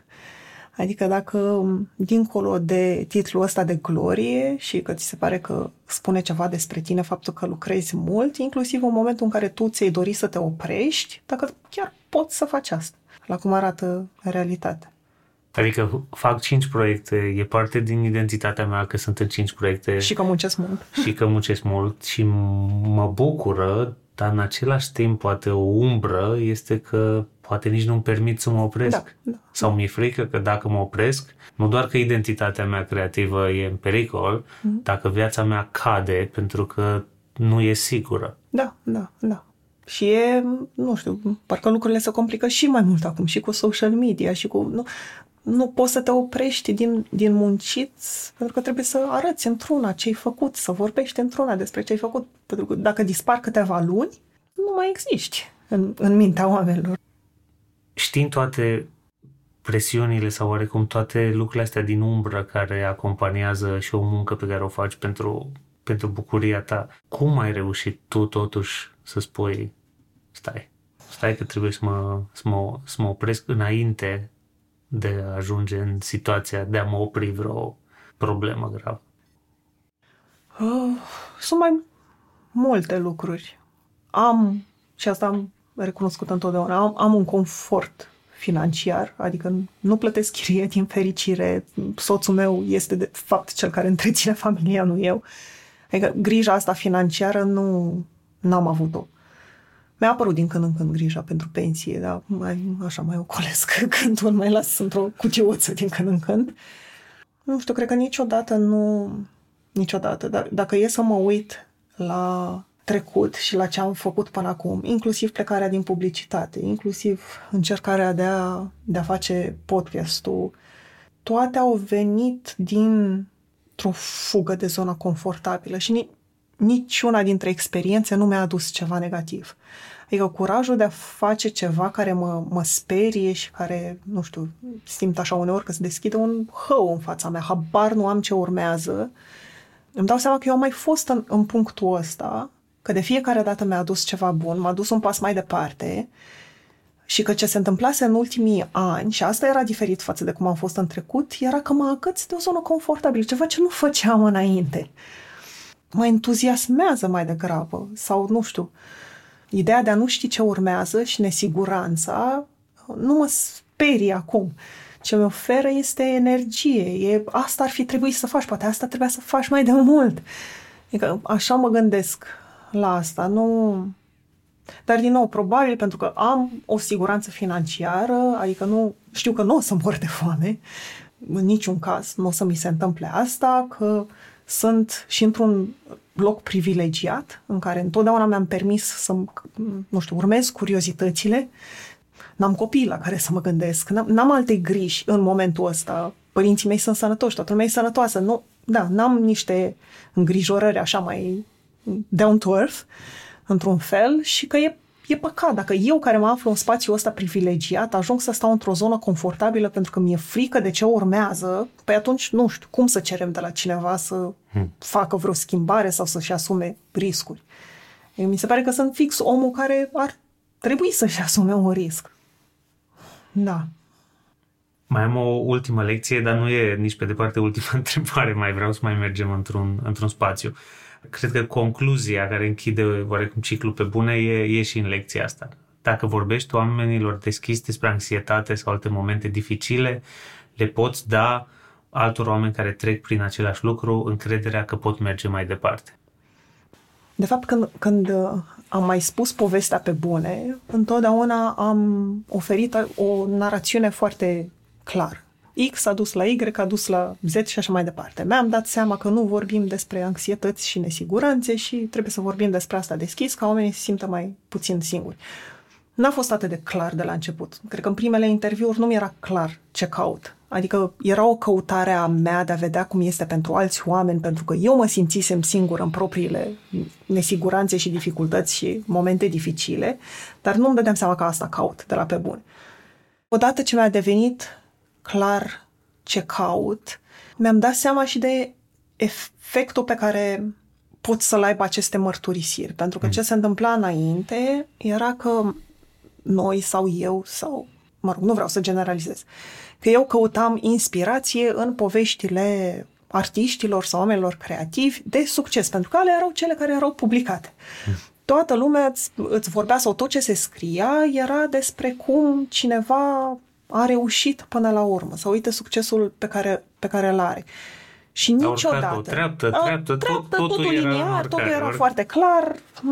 Adică dacă, dincolo de titlul ăsta de glorie și că ți se pare că spune ceva despre tine faptul că lucrezi mult, inclusiv în momentul în care tu ți-ai dori să te oprești, dacă chiar poți să faci asta, la cum arată realitatea. Adică fac cinci proiecte, e parte din identitatea mea că sunt în cinci proiecte. Și că muncesc mult. Și că muncesc mult și mă bucură, dar în același timp poate o umbră este că poate nici nu-mi permit să mă opresc. Da, da. Sau mi-e frică că dacă mă opresc, nu doar că identitatea mea creativă e în pericol, mm-hmm. dacă viața mea cade pentru că nu e sigură. Da, da, da. Și e, nu știu, parcă lucrurile se complică și mai mult acum, și cu social media, și cu... Nu, nu poți să te oprești din, din muncit, pentru că trebuie să arăți într-una ce ai făcut, să vorbești într-una despre ce ai făcut. Pentru că dacă dispar câteva luni, nu mai existi în, în mintea oamenilor. Știind toate presiunile sau oarecum toate lucrurile astea din umbră care acompaniază și o muncă pe care o faci pentru, pentru bucuria ta, cum ai reușit tu totuși să spui stai, stai că trebuie să mă, să mă, să mă opresc înainte de a ajunge în situația de a mă opri vreo problemă gravă? Uh, sunt mai multe lucruri. Am, și asta am recunoscut întotdeauna, am, am un confort financiar, adică nu plătesc chirie din fericire, soțul meu este de fapt cel care întreține familia, nu eu. Adică grija asta financiară nu n-am avut-o. Mi-a apărut din când în când grija pentru pensie, dar mai, așa mai ocolesc când îl mai las într-o cutiuță din când în când. Nu știu, cred că niciodată nu... Niciodată. Dar dacă e să mă uit la trecut și la ce am făcut până acum, inclusiv plecarea din publicitate, inclusiv încercarea de a, de a face podcast-ul, toate au venit dintr-o fugă de zona confortabilă și ni, niciuna dintre experiențe nu mi-a adus ceva negativ. Adică curajul de a face ceva care mă, mă sperie și care, nu știu, simt așa uneori că se deschide un hău în fața mea, habar nu am ce urmează. Îmi dau seama că eu am mai fost în, în punctul ăsta, că de fiecare dată mi-a adus ceva bun, m-a dus un pas mai departe și că ce se întâmplase în ultimii ani, și asta era diferit față de cum am fost în trecut, era că mă agăț de o zonă confortabilă, ceva ce nu făceam înainte. Mă entuziasmează mai degrabă sau, nu știu, ideea de a nu ști ce urmează și nesiguranța nu mă sperie acum. Ce mi oferă este energie. E, asta ar fi trebuit să faci, poate asta trebuia să faci mai de mult. Adică așa mă gândesc la asta. Nu... Dar, din nou, probabil pentru că am o siguranță financiară, adică nu știu că nu o să mor de foame, în niciun caz nu o să mi se întâmple asta, că sunt și într-un loc privilegiat, în care întotdeauna mi-am permis să, nu știu, urmez curiozitățile. N-am copii la care să mă gândesc, n-am, n-am alte griji în momentul ăsta. Părinții mei sunt sănătoși, toată lumea e sănătoasă. Nu, da, n-am niște îngrijorări așa mai down to earth, într-un fel, și că e, e păcat. Dacă eu, care mă aflu în spațiul ăsta privilegiat, ajung să stau într-o zonă confortabilă pentru că mi-e frică de ce urmează, păi atunci nu știu cum să cerem de la cineva să hmm. facă vreo schimbare sau să-și asume riscuri. Mi se pare că sunt fix omul care ar trebui să-și asume un risc. Da. Mai am o ultimă lecție, dar nu e nici pe departe ultima întrebare, mai vreau să mai mergem într-un, într-un spațiu. Cred că concluzia care închide oarecum ciclul pe bune e, e și în lecția asta. Dacă vorbești oamenilor deschis despre anxietate sau alte momente dificile, le poți da altor oameni care trec prin același lucru încrederea că pot merge mai departe. De fapt, când, când am mai spus povestea pe bune, întotdeauna am oferit o narațiune foarte clară. X a dus la Y, a dus la Z și așa mai departe. Mi-am dat seama că nu vorbim despre anxietăți și nesiguranțe și trebuie să vorbim despre asta deschis, ca oamenii să se simtă mai puțin singuri. N-a fost atât de clar de la început. Cred că în primele interviuri nu mi era clar ce caut. Adică era o căutare a mea de a vedea cum este pentru alți oameni, pentru că eu mă simțisem singur în propriile nesiguranțe și dificultăți și momente dificile, dar nu îmi dădeam seama că asta caut de la pe bune. Odată ce mi-a devenit clar ce caut, mi-am dat seama și de efectul pe care pot să-l aibă aceste mărturisiri. Pentru că ce se întâmpla înainte era că noi sau eu sau, mă rog, nu vreau să generalizez, că eu căutam inspirație în poveștile artiștilor sau oamenilor creativi de succes, pentru că alea erau cele care erau publicate. Toată lumea îți, îți vorbea, sau tot ce se scria era despre cum cineva a reușit până la urmă, sau uite succesul pe care, pe care îl are. Și niciodată. Treaptă, treaptă, treaptă, tot, totul, totul era liniar, totul era ori... foarte clar,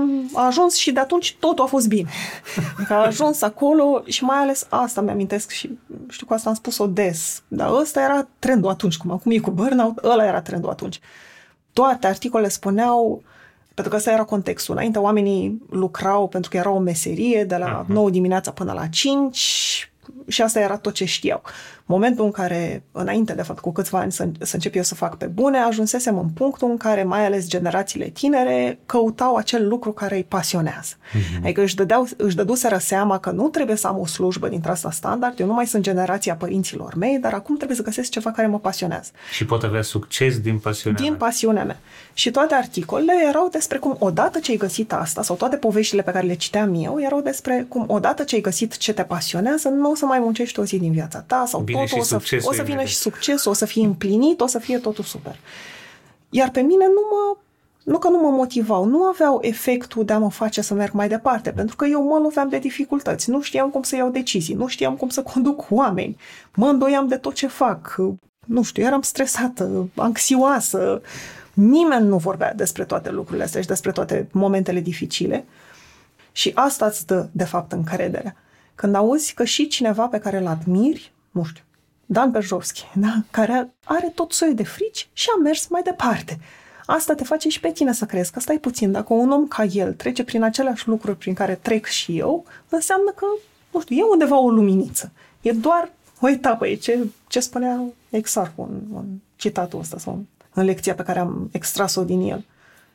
a ajuns și de atunci totul a fost bine. Că a ajuns acolo și mai ales asta mi-amintesc și știu că asta am spus-o des, dar ăsta era trendul atunci, cum acum e cu burnout, ăla era trendul atunci. Toate articolele spuneau, pentru că ăsta era contextul, înainte oamenii lucrau pentru că era o meserie de la uh-huh. nouă dimineața până la cinci și asta era tot ce știau. Momentul în care, înainte de fapt cu câțiva ani să, să încep eu să fac pe bune, ajunsesem în punctul în care mai ales generațiile tinere căutau acel lucru care îi pasionează. Mm-hmm. Adică își, dădeau, își dăduseră seama că nu trebuie să am o slujbă dintre asta standard, eu nu mai sunt generația părinților mei, dar acum trebuie să găsesc ceva care mă pasionează. Și pot avea succes din pasiunea Din mea. pasiunea mea. Și toate articolele erau despre cum odată ce ai găsit asta, sau toate poveștile pe care le citeam eu, erau despre cum odată ce ai găsit ce te pasionează, nu o să mai muncești o zi din viața ta, sau Bine, totul o să, o să vină și succesul, o să fie împlinit, o să fie totul super. Iar pe mine nu mă nu că nu mă motivau, nu aveau efectul de a mă face să merg mai departe, pentru că eu mă loveam de dificultăți, nu știam cum să iau decizii, nu știam cum să conduc oameni, mă îndoiam de tot ce fac, nu știu, eram stresată, anxioasă, nimeni nu vorbea despre toate lucrurile astea și despre toate momentele dificile și asta îți dă, de fapt, încrederea. Când auzi că și cineva pe care îl admiri, nu știu, Dan Berjovski, da? Care are tot soiul de frici și a mers mai departe. Asta te face și pe tine să crezi că stai puțin. Dacă un om ca el trece prin aceleași lucruri prin care trec și eu, înseamnă că, nu știu, e undeva o luminiță. E doar o etapă. E ce, ce spunea Exarcu în, în citatul ăsta sau în lecția pe care am extras-o din el.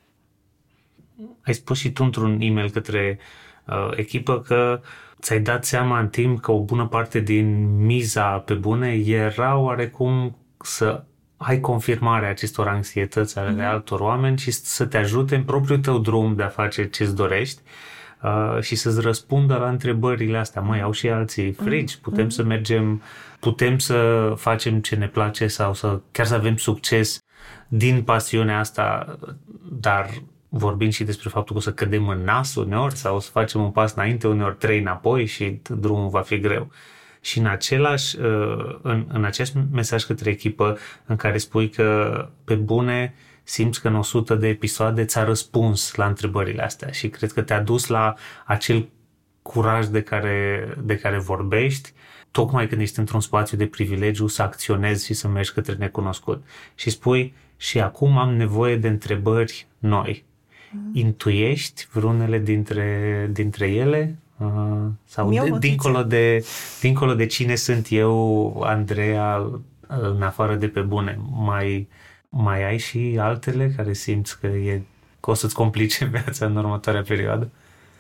Ai spus și tu într-un e-mail către uh, echipă că ți-ai dat seama în timp că o bună parte din miza pe bune era oarecum să ai confirmarea acestor anxietăți ale mm. altor oameni și să te ajute în propriul tău drum de a face ce-ți dorești uh, și să-ți răspundă la întrebările astea. Măi, au și alții frici, putem mm. să mergem, putem să facem ce ne place sau să chiar să avem succes din pasiunea asta, dar vorbim și despre faptul că o să cădem în nas uneori sau o să facem un pas înainte, uneori trei înapoi și drumul va fi greu. Și în același, în, în acest mesaj către echipă în care spui că pe bune simți că în o sută de episoade ți-a răspuns la întrebările astea și cred că te-a dus la acel curaj de care, de care vorbești, tocmai când ești într-un spațiu de privilegiu să acționezi și să mergi către necunoscut. Și spui, și acum am nevoie de întrebări noi. Mm. Intuiești vreunele dintre, dintre ele? Uh, sau de, dincolo, de, dincolo de cine sunt eu, Andreea, în afară de pe bune, mai, mai ai și altele care simți că, e, că o să-ți complice viața în următoarea perioadă?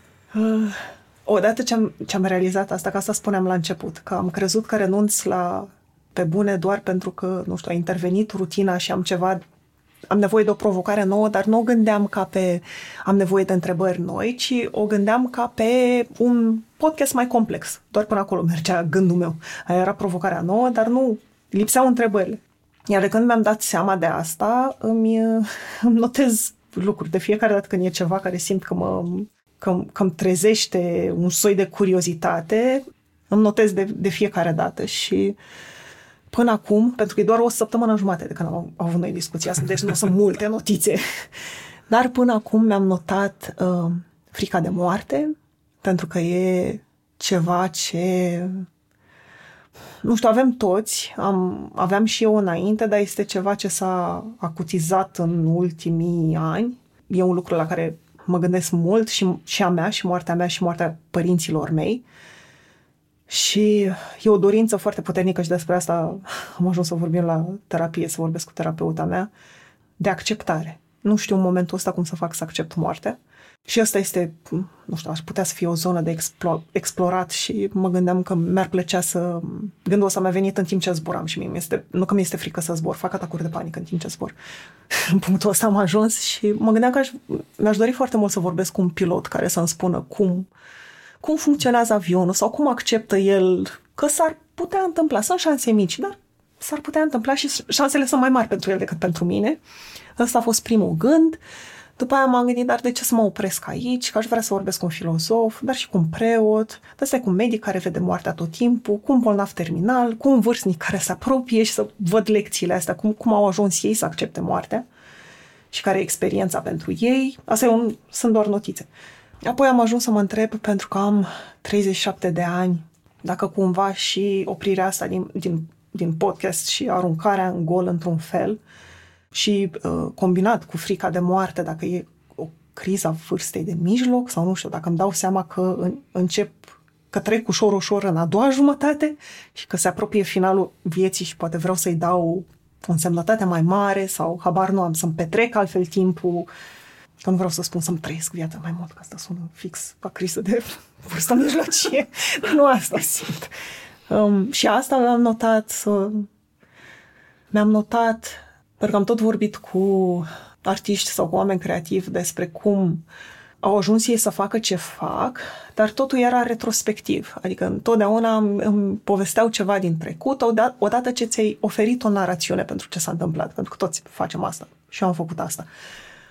Uh, odată ce am, ce am realizat asta, că asta spuneam la început, că am crezut că renunț la pe bune doar pentru că, nu știu, a intervenit rutina și am ceva, am nevoie de o provocare nouă, dar nu o gândeam ca pe am nevoie de întrebări noi, ci o gândeam ca pe un podcast mai complex. Doar până acolo mergea gândul meu. Aia era provocarea nouă, dar nu lipseau întrebările. Iar de când mi-am dat seama de asta, îmi, îmi notez lucruri. De fiecare dată când e ceva care simt că mă că, că îmi trezește un soi de curiozitate, îmi notez de, de fiecare dată și până acum, pentru că e doar o săptămână jumate de când am avut noi discuția asta, deci nu sunt multe notițe, dar până acum mi-am notat uh, frica de moarte, pentru că e ceva ce, nu știu, avem toți, am, aveam și eu înainte, dar este ceva ce s-a acutizat în ultimii ani. E un lucru la care mă gândesc mult și, și a mea, și moartea mea, și moartea părinților mei. Și e o dorință foarte puternică și despre asta am ajuns să vorbim la terapie, să vorbesc cu terapeuta mea, de acceptare. Nu știu în momentul ăsta cum să fac să accept moartea. Și asta este, nu știu, aș putea să fie o zonă de explo- explorat și mă gândeam că mi-ar plăcea să... Gândul ăsta mi-a venit în timp ce zburam și mie este, nu că mi este frică să zbor, fac atacuri de panică în timp ce zbor. În punctul ăsta am ajuns și mă gândeam că aș, mi-aș dori foarte mult să vorbesc cu un pilot care să-mi spună cum... cum funcționează avionul sau cum acceptă el că s-ar putea întâmpla. Sunt șanse mici, dar s-ar putea întâmpla și șansele sunt mai mari pentru el decât pentru mine. Ăsta a fost primul gând. După aia m-am gândit, dar de ce să mă opresc aici? Că aș vrea să vorbesc cu un filozof, dar și cu un preot, dar stai cu un medic care vede moartea tot timpul, cu un bolnav terminal, cu un vârstnic care se apropie și să văd lecțiile astea, cum, cum au ajuns ei să accepte moartea și care e experiența pentru ei. Asta e un, sunt doar notițe. Apoi am ajuns să mă întreb, pentru că am treizeci și șapte de ani, dacă cumva și oprirea asta din, din, din podcast și aruncarea în gol într-un fel și uh, combinat cu frica de moarte, dacă e o criză a vârstei de mijloc sau nu știu, dacă îmi dau seama că în, încep, că trec ușor, ușor în a doua jumătate și că se apropie finalul vieții și poate vreau să-i dau o însemnătate mai mare sau habar nu am, să-mi petrec altfel timpul. Că nu vreau să spun să-mi trăiesc viața mai mult, că asta sună fix la criză de vârstă mijlocie. Nu asta simt. Um, și asta mi-am notat, să... mi-am notat, pentru că am tot vorbit cu artiști sau cu oameni creativi despre cum au ajuns ei să facă ce fac, dar totul era retrospectiv. Adică întotdeauna îmi, îmi povesteau ceva din trecut, odată ce ți-ai oferit o narațiune pentru ce s-a întâmplat, pentru că toți facem asta și eu am făcut asta.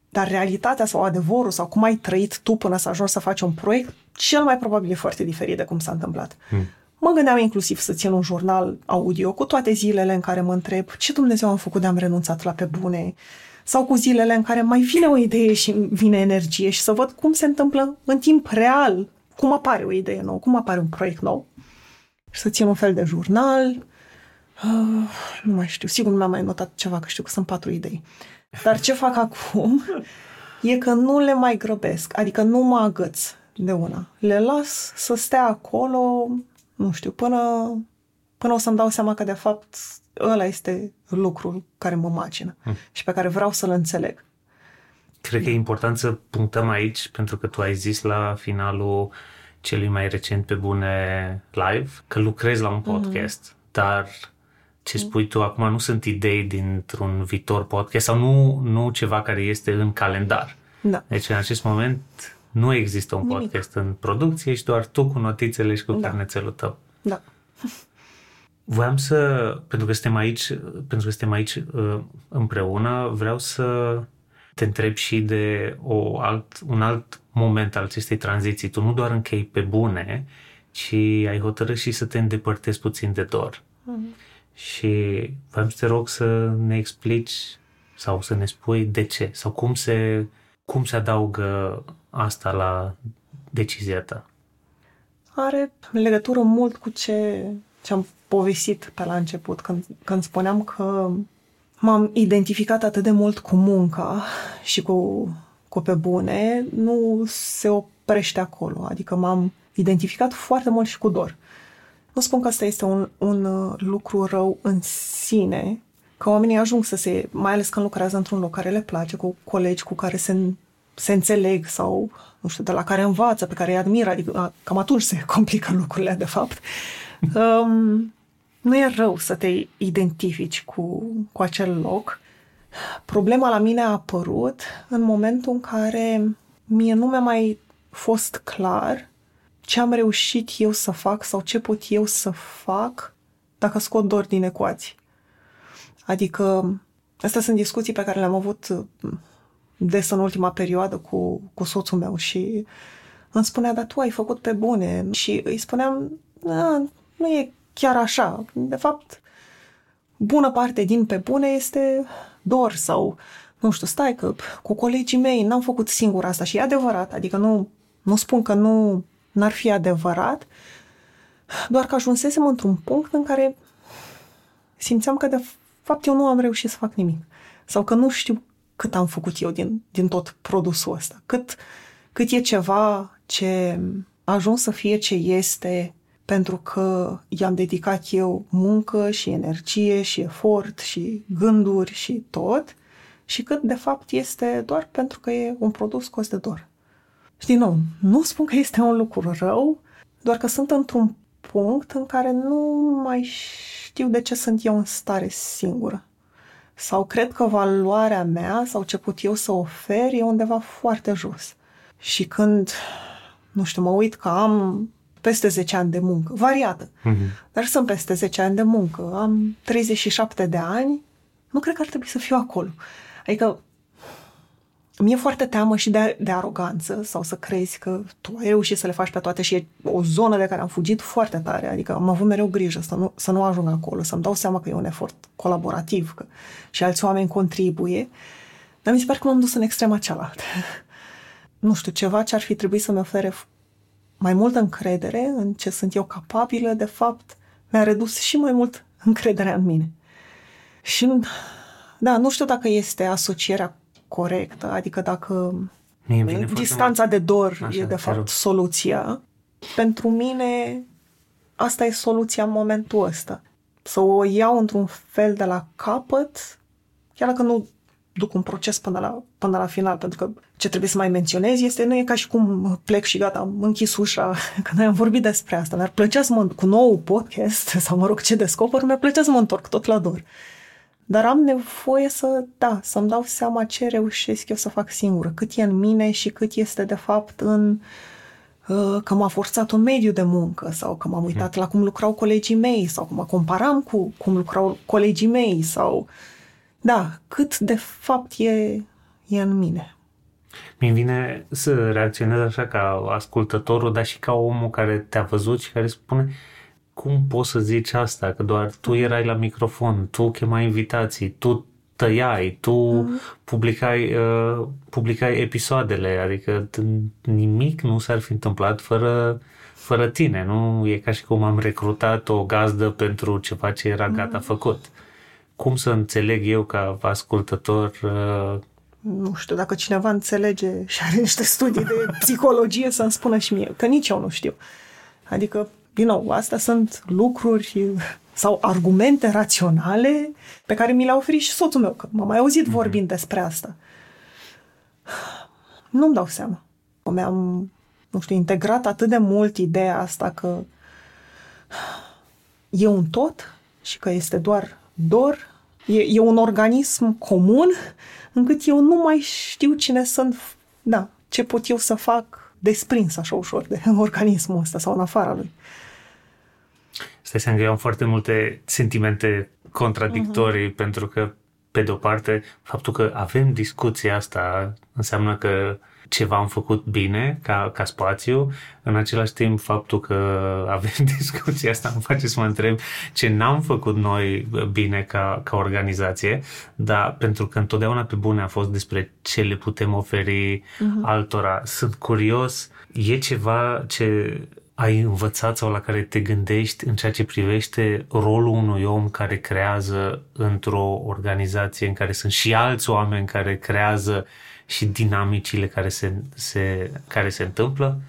Dar realitatea sau adevărul sau cum ai trăit tu până să ajungi să faci un proiect, cel mai probabil e foarte diferit de cum s-a întâmplat. Hmm. Mă gândeam inclusiv să țin un jurnal audio cu toate zilele în care mă întreb ce Dumnezeu am făcut de am renunțat la pe bune, sau cu zilele în care mai vine o idee și vine energie și să văd cum se întâmplă în timp real, cum apare o idee nouă, cum apare un proiect nou. Și să țin un fel de jurnal. Uh, nu mai știu, sigur nu mi-am mai notat ceva, că știu că sunt patru idei. Dar ce fac acum e că nu le mai grăbesc, adică nu mă agăț de una. Le las să stea acolo, nu știu, până, până o să-mi dau seama că de fapt ăla este lucrul care mă macină hmm. și pe care vreau să-l înțeleg. Cred că e important să punctăm aici, pentru că tu ai zis la finalul celui mai recent Pe Bune live că lucrezi la un podcast, mm-hmm. dar ce spui tu acum nu sunt idei dintr-un viitor podcast sau nu, nu ceva care este în calendar. Da. Deci în acest moment nu există un Nimic. podcast în producție și doar tu cu notițele și cu da. carnețelul tău. Da. Voiam să, pentru că suntem aici, pentru că suntem aici uh, împreună, vreau să te întreb și de o alt, un alt moment al acestei tranziții. Tu nu doar închei Pe Bune, ci ai hotărât și să te îndepărtezi puțin de Dor. Mm-hmm. Și vreau să te rog să ne explici sau să ne spui de ce sau cum se, cum se adaugă asta la decizia ta. Are legătură mult cu ce, ce am povestit pe la început, când, când spuneam că m-am identificat atât de mult cu munca și cu, cu Pe Bune, nu se oprește acolo. Adică m-am identificat foarte mult și cu Dor. Nu spun că asta este un, un lucru rău în sine, că oamenii ajung să se, mai ales când lucrează într-un loc care le place, cu colegi cu care se, se înțeleg sau, nu știu, de la care învață, pe care îi admiră, adică cam atunci se complică lucrurile, de fapt. Um, nu e rău să te identifici cu, cu acel loc. Problema la mine a apărut în momentul în care mie nu mi-a mai fost clar ce am reușit eu să fac sau ce pot eu să fac dacă scot Dor din ecuație. Adică, astea sunt discuții pe care le-am avut des în ultima perioadă cu, cu soțul meu și îmi spunea, dar tu ai făcut Pe Bune. Și îi spuneam, nu e chiar așa. De fapt, bună parte din Pe Bune este Dor sau, nu știu, stai că cu colegii mei n-am făcut singur asta și e adevărat. Adică nu, nu spun că nu n-ar fi adevărat, doar că ajunsesem într-un punct în care simțeam că de fapt eu nu am reușit să fac nimic. Sau că nu știu cât am făcut eu din, din tot produsul ăsta. Cât, cât e ceva ce a ajuns să fie ce este pentru că i-am dedicat eu muncă și energie și efort și gânduri și tot, și cât de fapt este doar pentru că e un produs scos de Dor. Și din nou, nu spun că este un lucru rău, doar că sunt într-un punct în care nu mai știu de ce sunt eu în stare singură. Sau cred că valoarea mea sau ce pot eu să ofer e undeva foarte jos. Și când, nu știu, mă uit că am peste zece ani de muncă, variată, mm-hmm. dar sunt peste zece ani de muncă, am treizeci și șapte de ani, nu cred că ar trebui să fiu acolo. Adică mi-e foarte teamă și de, de aroganță sau să crezi că tu ai reușit să le faci pe toate și e o zonă de care am fugit foarte tare. Adică am avut mereu grijă să nu, să nu ajung acolo, să-mi dau seama că e un efort colaborativ, că și alți oameni contribuie. Dar mi se pare că m-am dus în extrema cealaltă. Nu știu, ceva ce ar fi trebuit să-mi ofere mai multă încredere în ce sunt eu capabilă, de fapt, mi-a redus și mai mult încrederea în mine. Și, da, nu știu dacă este asocierea corectă, adică dacă distanța de Dor așa, e de fapt soluția. Pentru mine asta e soluția în momentul ăsta. Să o iau într-un fel de la capăt, chiar dacă nu duc un proces până la, până la final, pentru că ce trebuie să mai menționez este, nu e ca și cum plec și gata, am închis ușa, că noi am vorbit despre asta, mi-ar plăcea să mă, cu nou podcast, sau mă rog ce descoper, mi-ar plăcea să mă întorc tot la Dor. Dar am nevoie să, da, să-mi dau seama ce reușesc eu să fac singură, cât e în mine și cât este de fapt în uh, că m-a forțat un mediu de muncă sau că m-am uitat la cum lucrau colegii mei sau că mă comparam cu cum lucrau colegii mei sau, da, cât de fapt e, e în mine. Mi-mi vine să reacționez așa ca ascultătorul, dar și ca omul care te-a văzut și care spune cum poți să zici asta, că doar tu erai la microfon, tu chemai invitații, tu tăiai, tu mm-hmm. publicai, uh, publicai episoadele, adică nimic nu s-ar fi întâmplat fără, fără tine, nu? E ca și cum am recrutat o gazdă pentru ceva ce era gata mm-hmm. făcut. Cum să înțeleg eu ca ascultător? Uh, nu știu, dacă cineva înțelege și are niște studii de psihologie să-mi spună și mie, că nici eu nu știu. Adică, din nou, astea sunt lucruri sau argumente raționale pe care mi le-a oferit și soțul meu, că m-am mai auzit mm-hmm. vorbind despre asta. Nu-mi dau seama. Mi-am, nu știu, integrat atât de mult ideea asta că e un tot și că este doar dor, e, e un organism comun, încât eu nu mai știu cine sunt, da, ce pot eu să fac desprins așa ușor de organismul ăsta sau în afara lui. Stai seama că eu am foarte multe sentimente contradictorii, uh-huh. pentru că, pe de o parte, faptul că avem discuția asta înseamnă că ceva am făcut bine ca, ca spațiu, în același timp faptul că avem discuția asta îmi face să mă întreb ce n-am făcut noi bine ca, ca organizație, dar pentru că întotdeauna pe bune a fost despre ce le putem oferi uh-huh. altora. Sunt curios, e ceva ce ai învățat sau la care te gândești în ceea ce privește rolul unui om care creează într-o organizație în care sunt și alți oameni care creează și dinamicile care se, se, care se întâmplă?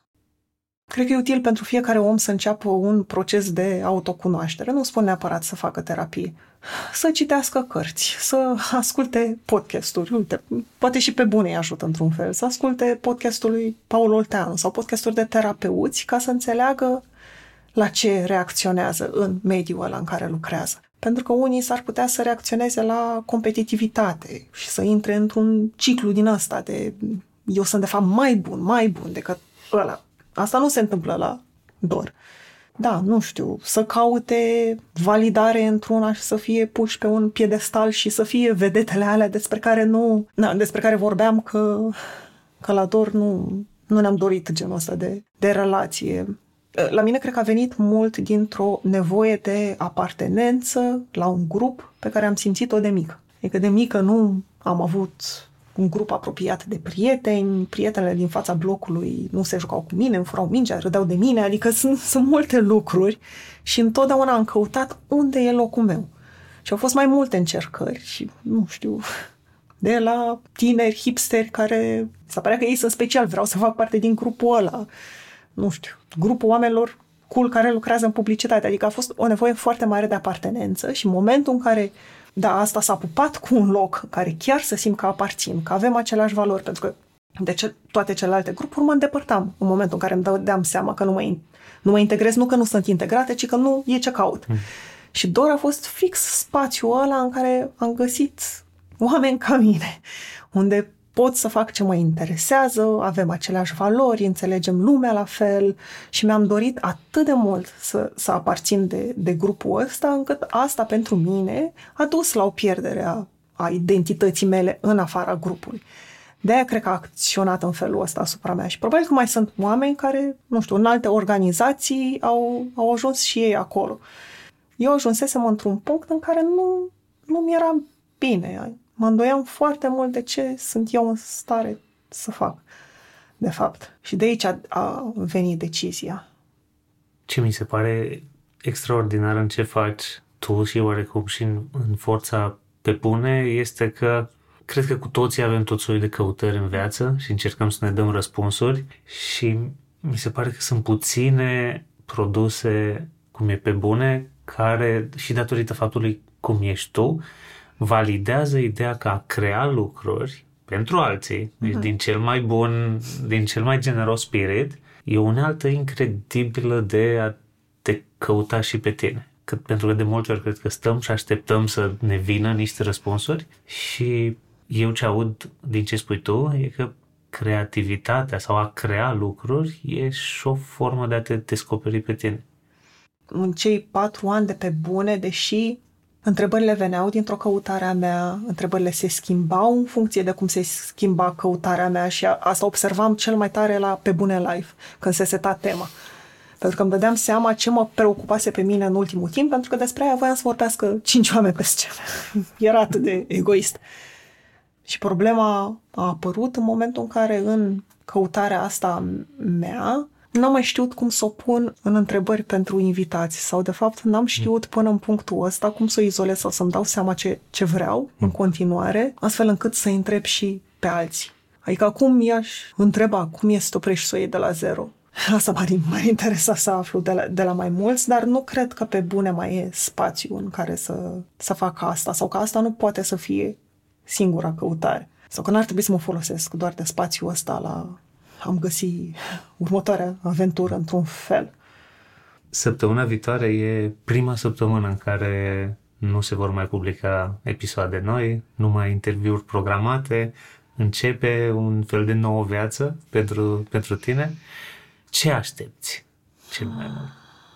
Cred că e util pentru fiecare om să înceapă un proces de autocunoaștere. Nu spun neapărat să facă terapie. Să citească cărți, să asculte podcasturi. Uite, poate și pe bune îi ajută într-un fel. Să asculte podcastul lui Paul Olteanu sau podcasturi de terapeuți ca să înțeleagă la ce reacționează în mediul ăla în care lucrează. Pentru că unii s-ar putea să reacționeze la competitivitate și să intre într-un ciclu din ăsta de eu sunt de fapt mai bun, mai bun decât ăla. Asta nu se întâmplă la dor. Da, nu știu, să caute validare într-una și să fie puși pe un piedestal și să fie vedetele alea despre care nu, na, despre care vorbeam că, că la dor nu, nu ne-am dorit genul ăsta de, de relație. La mine cred că a venit mult dintr-o nevoie de apartenență la un grup pe care am simțit-o de mică. Adică de mică nu am avut un grup apropiat de prieteni, prietenele din fața blocului nu se jucau cu mine, îmi furau mingea, râdeau de mine, adică sunt, sunt multe lucruri și întotdeauna am căutat unde e locul meu. Și au fost mai multe încercări și, nu știu, de la tineri, hipsteri care se părea că ei sunt special, vreau să fac parte din grupul ăla, nu știu, grupul oamenilor cool care lucrează în publicitate, adică a fost o nevoie foarte mare de apartenență și în momentul în care da, asta s-a pupat cu un loc care chiar să simt că aparțin, că avem aceleași valori, pentru că de ce, toate celelalte grupuri mă îndepărtam în momentul în care îmi dădeam seama că nu mă, nu mă integrez, nu că nu sunt integrate, ci că nu e ce caut. Mm. Și dor a fost fix spațiul ăla în care am găsit oameni ca mine, unde pot să fac ce mă interesează, avem aceleași valori, înțelegem lumea la fel și mi-am dorit atât de mult să, să aparțin de, de grupul ăsta, încât asta pentru mine a dus la o pierdere a, a identității mele în afara grupului. De-aia cred că a acționat în felul ăsta asupra mea și probabil că mai sunt oameni care, nu știu, în alte organizații au, au ajuns și ei acolo. Eu ajunsesem într-un punct în care nu, nu mi-era bine. Mă îndoiam foarte mult de ce sunt eu în stare să fac, de fapt. Și de aici a, a venit decizia. Ce mi se pare extraordinar în ce faci tu și oarecum și în, în forța pe bune este că cred că cu toții avem tot soiul de căutări în viață și încercăm să ne dăm răspunsuri și mi se pare că sunt puține produse cum e pe bune care și datorită faptului cum ești tu validează ideea că a crea lucruri pentru alții, deci uh-huh. din cel mai bun, din cel mai generos spirit, e o unealtă incredibilă de a te căuta și pe tine. Că, pentru că de multe ori cred că stăm și așteptăm să ne vină niște răspunsuri și eu ce aud din ce spui tu e că creativitatea sau a crea lucruri e și o formă de a te descoperi pe tine. În cei patru ani de pe bune, deși Întrebările veneau dintr-o căutare a mea, întrebările se schimbau în funcție de cum se schimba căutarea mea și asta observam cel mai tare la Pe Bune Live, când se seta tema. Pentru că îmi dădeam seama ce mă preocupase pe mine în ultimul timp, pentru că despre aia voiam să vorbească cinci oameni pe scenă. Era atât de egoist. Și problema a apărut în momentul în care în căutarea asta mea n-am mai știut cum să o pun în întrebări pentru invitați sau, de fapt, n-am știut până în punctul ăsta cum să o izolez sau să-mi dau seama ce, ce vreau în continuare, astfel încât să întreb și pe alții. Adică acum i-aș întreba cum e să te oprești și să o iei de la zero. Asta m-ar, m-ar interesa să aflu de la, de la mai mulți, dar nu cred că pe bune mai e spațiu în care să, să fac asta sau că asta nu poate să fie singura căutare. Sau că n-ar trebui să mă folosesc doar de spațiul ăsta la am găsit următoarea aventură într-un fel. Săptămâna viitoare e prima săptămână în care nu se vor mai publica episoade noi, numai interviuri programate, începe un fel de nouă viață pentru, pentru tine. Ce aștepți cel mai mult?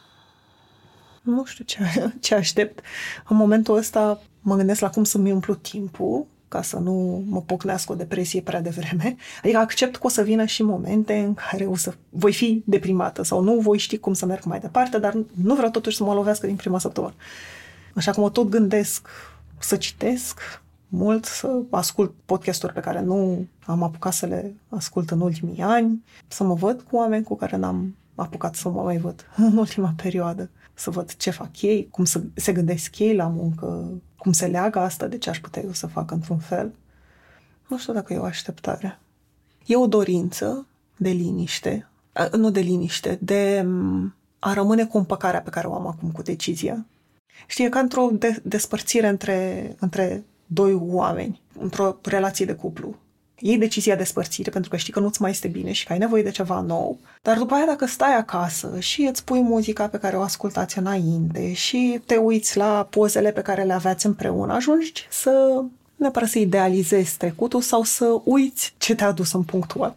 Nu știu ce, ce aștept. În momentul ăsta mă gândesc la cum să-mi umplu timpul, ca să nu mă pocnească o depresie prea devreme. Adică accept că o să vină și momente în care o să voi fi deprimată sau nu voi ști cum să merg mai departe, dar nu vreau totuși să mă lovească din prima săptămână. Așa că mă tot gândesc să citesc mult, să ascult podcasturi pe care nu am apucat să le ascult în ultimii ani, să mă văd cu oameni cu care n-am apucat să mă mai văd în ultima perioadă, să văd ce fac ei, cum să, se gândesc ei la muncă, cum se leagă asta de ce aș putea eu să fac într-un fel. Nu știu dacă e o așteptare. E o dorință de liniște, nu de liniște, de a rămâne cu împăcarea pe care o am acum cu decizia. Știi, e ca într-o de- despărțire între, între doi oameni, într-o relație de cuplu. Iei decizia de spărțire pentru că știi că nu-ți mai este bine și că ai nevoie de ceva nou, dar după aia dacă stai acasă și îți pui muzica pe care o ascultați înainte și te uiți la pozele pe care le aveați împreună, ajungi să neapărat să idealizezi trecutul sau să uiți ce te-a adus în punctul ăla.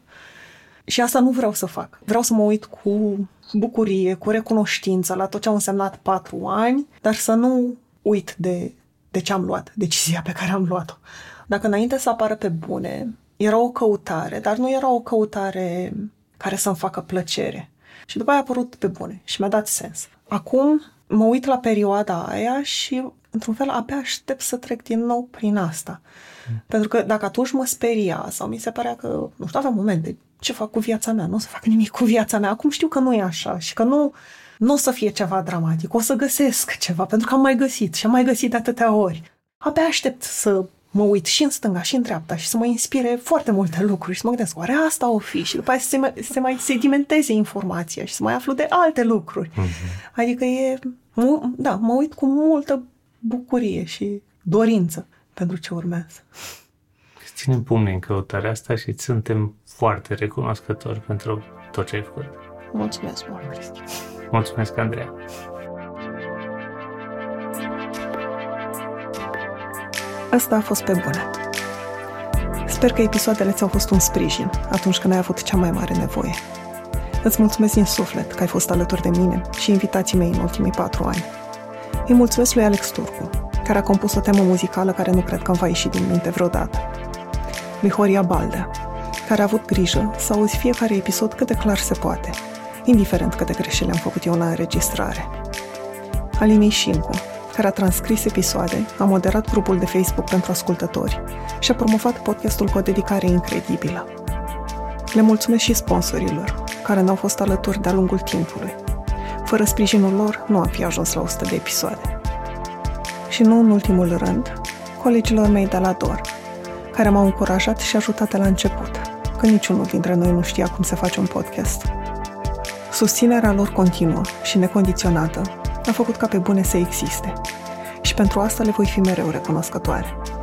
Și asta nu vreau să fac. Vreau să mă uit cu bucurie, cu recunoștință la tot ce au însemnat patru ani, dar să nu uit de, de ce am luat, decizia pe care am luat-o. Dacă înainte să apară Pe Bune, era o căutare, dar nu era o căutare care să-mi facă plăcere. Și după aia a apărut Pe Bune și mi-a dat sens. Acum mă uit la perioada aia și, într-un fel, abia aștept să trec din nou prin asta. Mm. Pentru că dacă atunci mă speria sau mi se părea că, nu știu, aveam momente, ce fac cu viața mea? Nu o să fac nimic cu viața mea. Acum știu că nu e așa și că nu, nu o să fie ceva dramatic. O să găsesc ceva, pentru că am mai găsit și am mai găsit de atâtea ori. Abia aștept să mă uit și în stânga și în dreapta și să mă inspire foarte multe lucruri și să mă gândesc, oare asta o fi? Și după aceea să se mai, se mai sedimenteze informația și să mai aflu de alte lucruri. Uh-huh. Adică e, da, mă uit cu multă bucurie și dorință pentru ce urmează. Ținem pumne în căutarea asta și suntem foarte recunoscători pentru tot ce ai făcut. Mulțumesc mult, Cristi. Mulțumesc, Andreea. Asta a fost Pe Bune. Sper că episoadele ți-au fost un sprijin atunci când ai avut cea mai mare nevoie. Îți mulțumesc din suflet că ai fost alături de mine și invitații mei în ultimii patru ani. Îi mulțumesc lui Alex Turcu, care a compus o temă muzicală care nu cred că îmi va ieși din minte vreodată. Lui Horia Baldea, care a avut grijă să auzi fiecare episod cât de clar se poate, indiferent câte greșeli am făcut eu la înregistrare. Alinei Șincu, care a transcris episoade, a moderat grupul de Facebook pentru ascultători și a promovat podcastul cu o dedicare incredibilă. Le mulțumesc și sponsorilor, care ne-au fost alături de-a lungul timpului. Fără sprijinul lor, nu am fi ajuns la o sută de episoade. Și nu în ultimul rând, colegilor mei de la Dor, care m-au încurajat și ajutat de la început, când niciunul dintre noi nu știa cum se face un podcast. Susținerea lor continuă și necondiționată a făcut ca Pe Bune să existe și pentru asta le voi fi mereu recunoscătoare.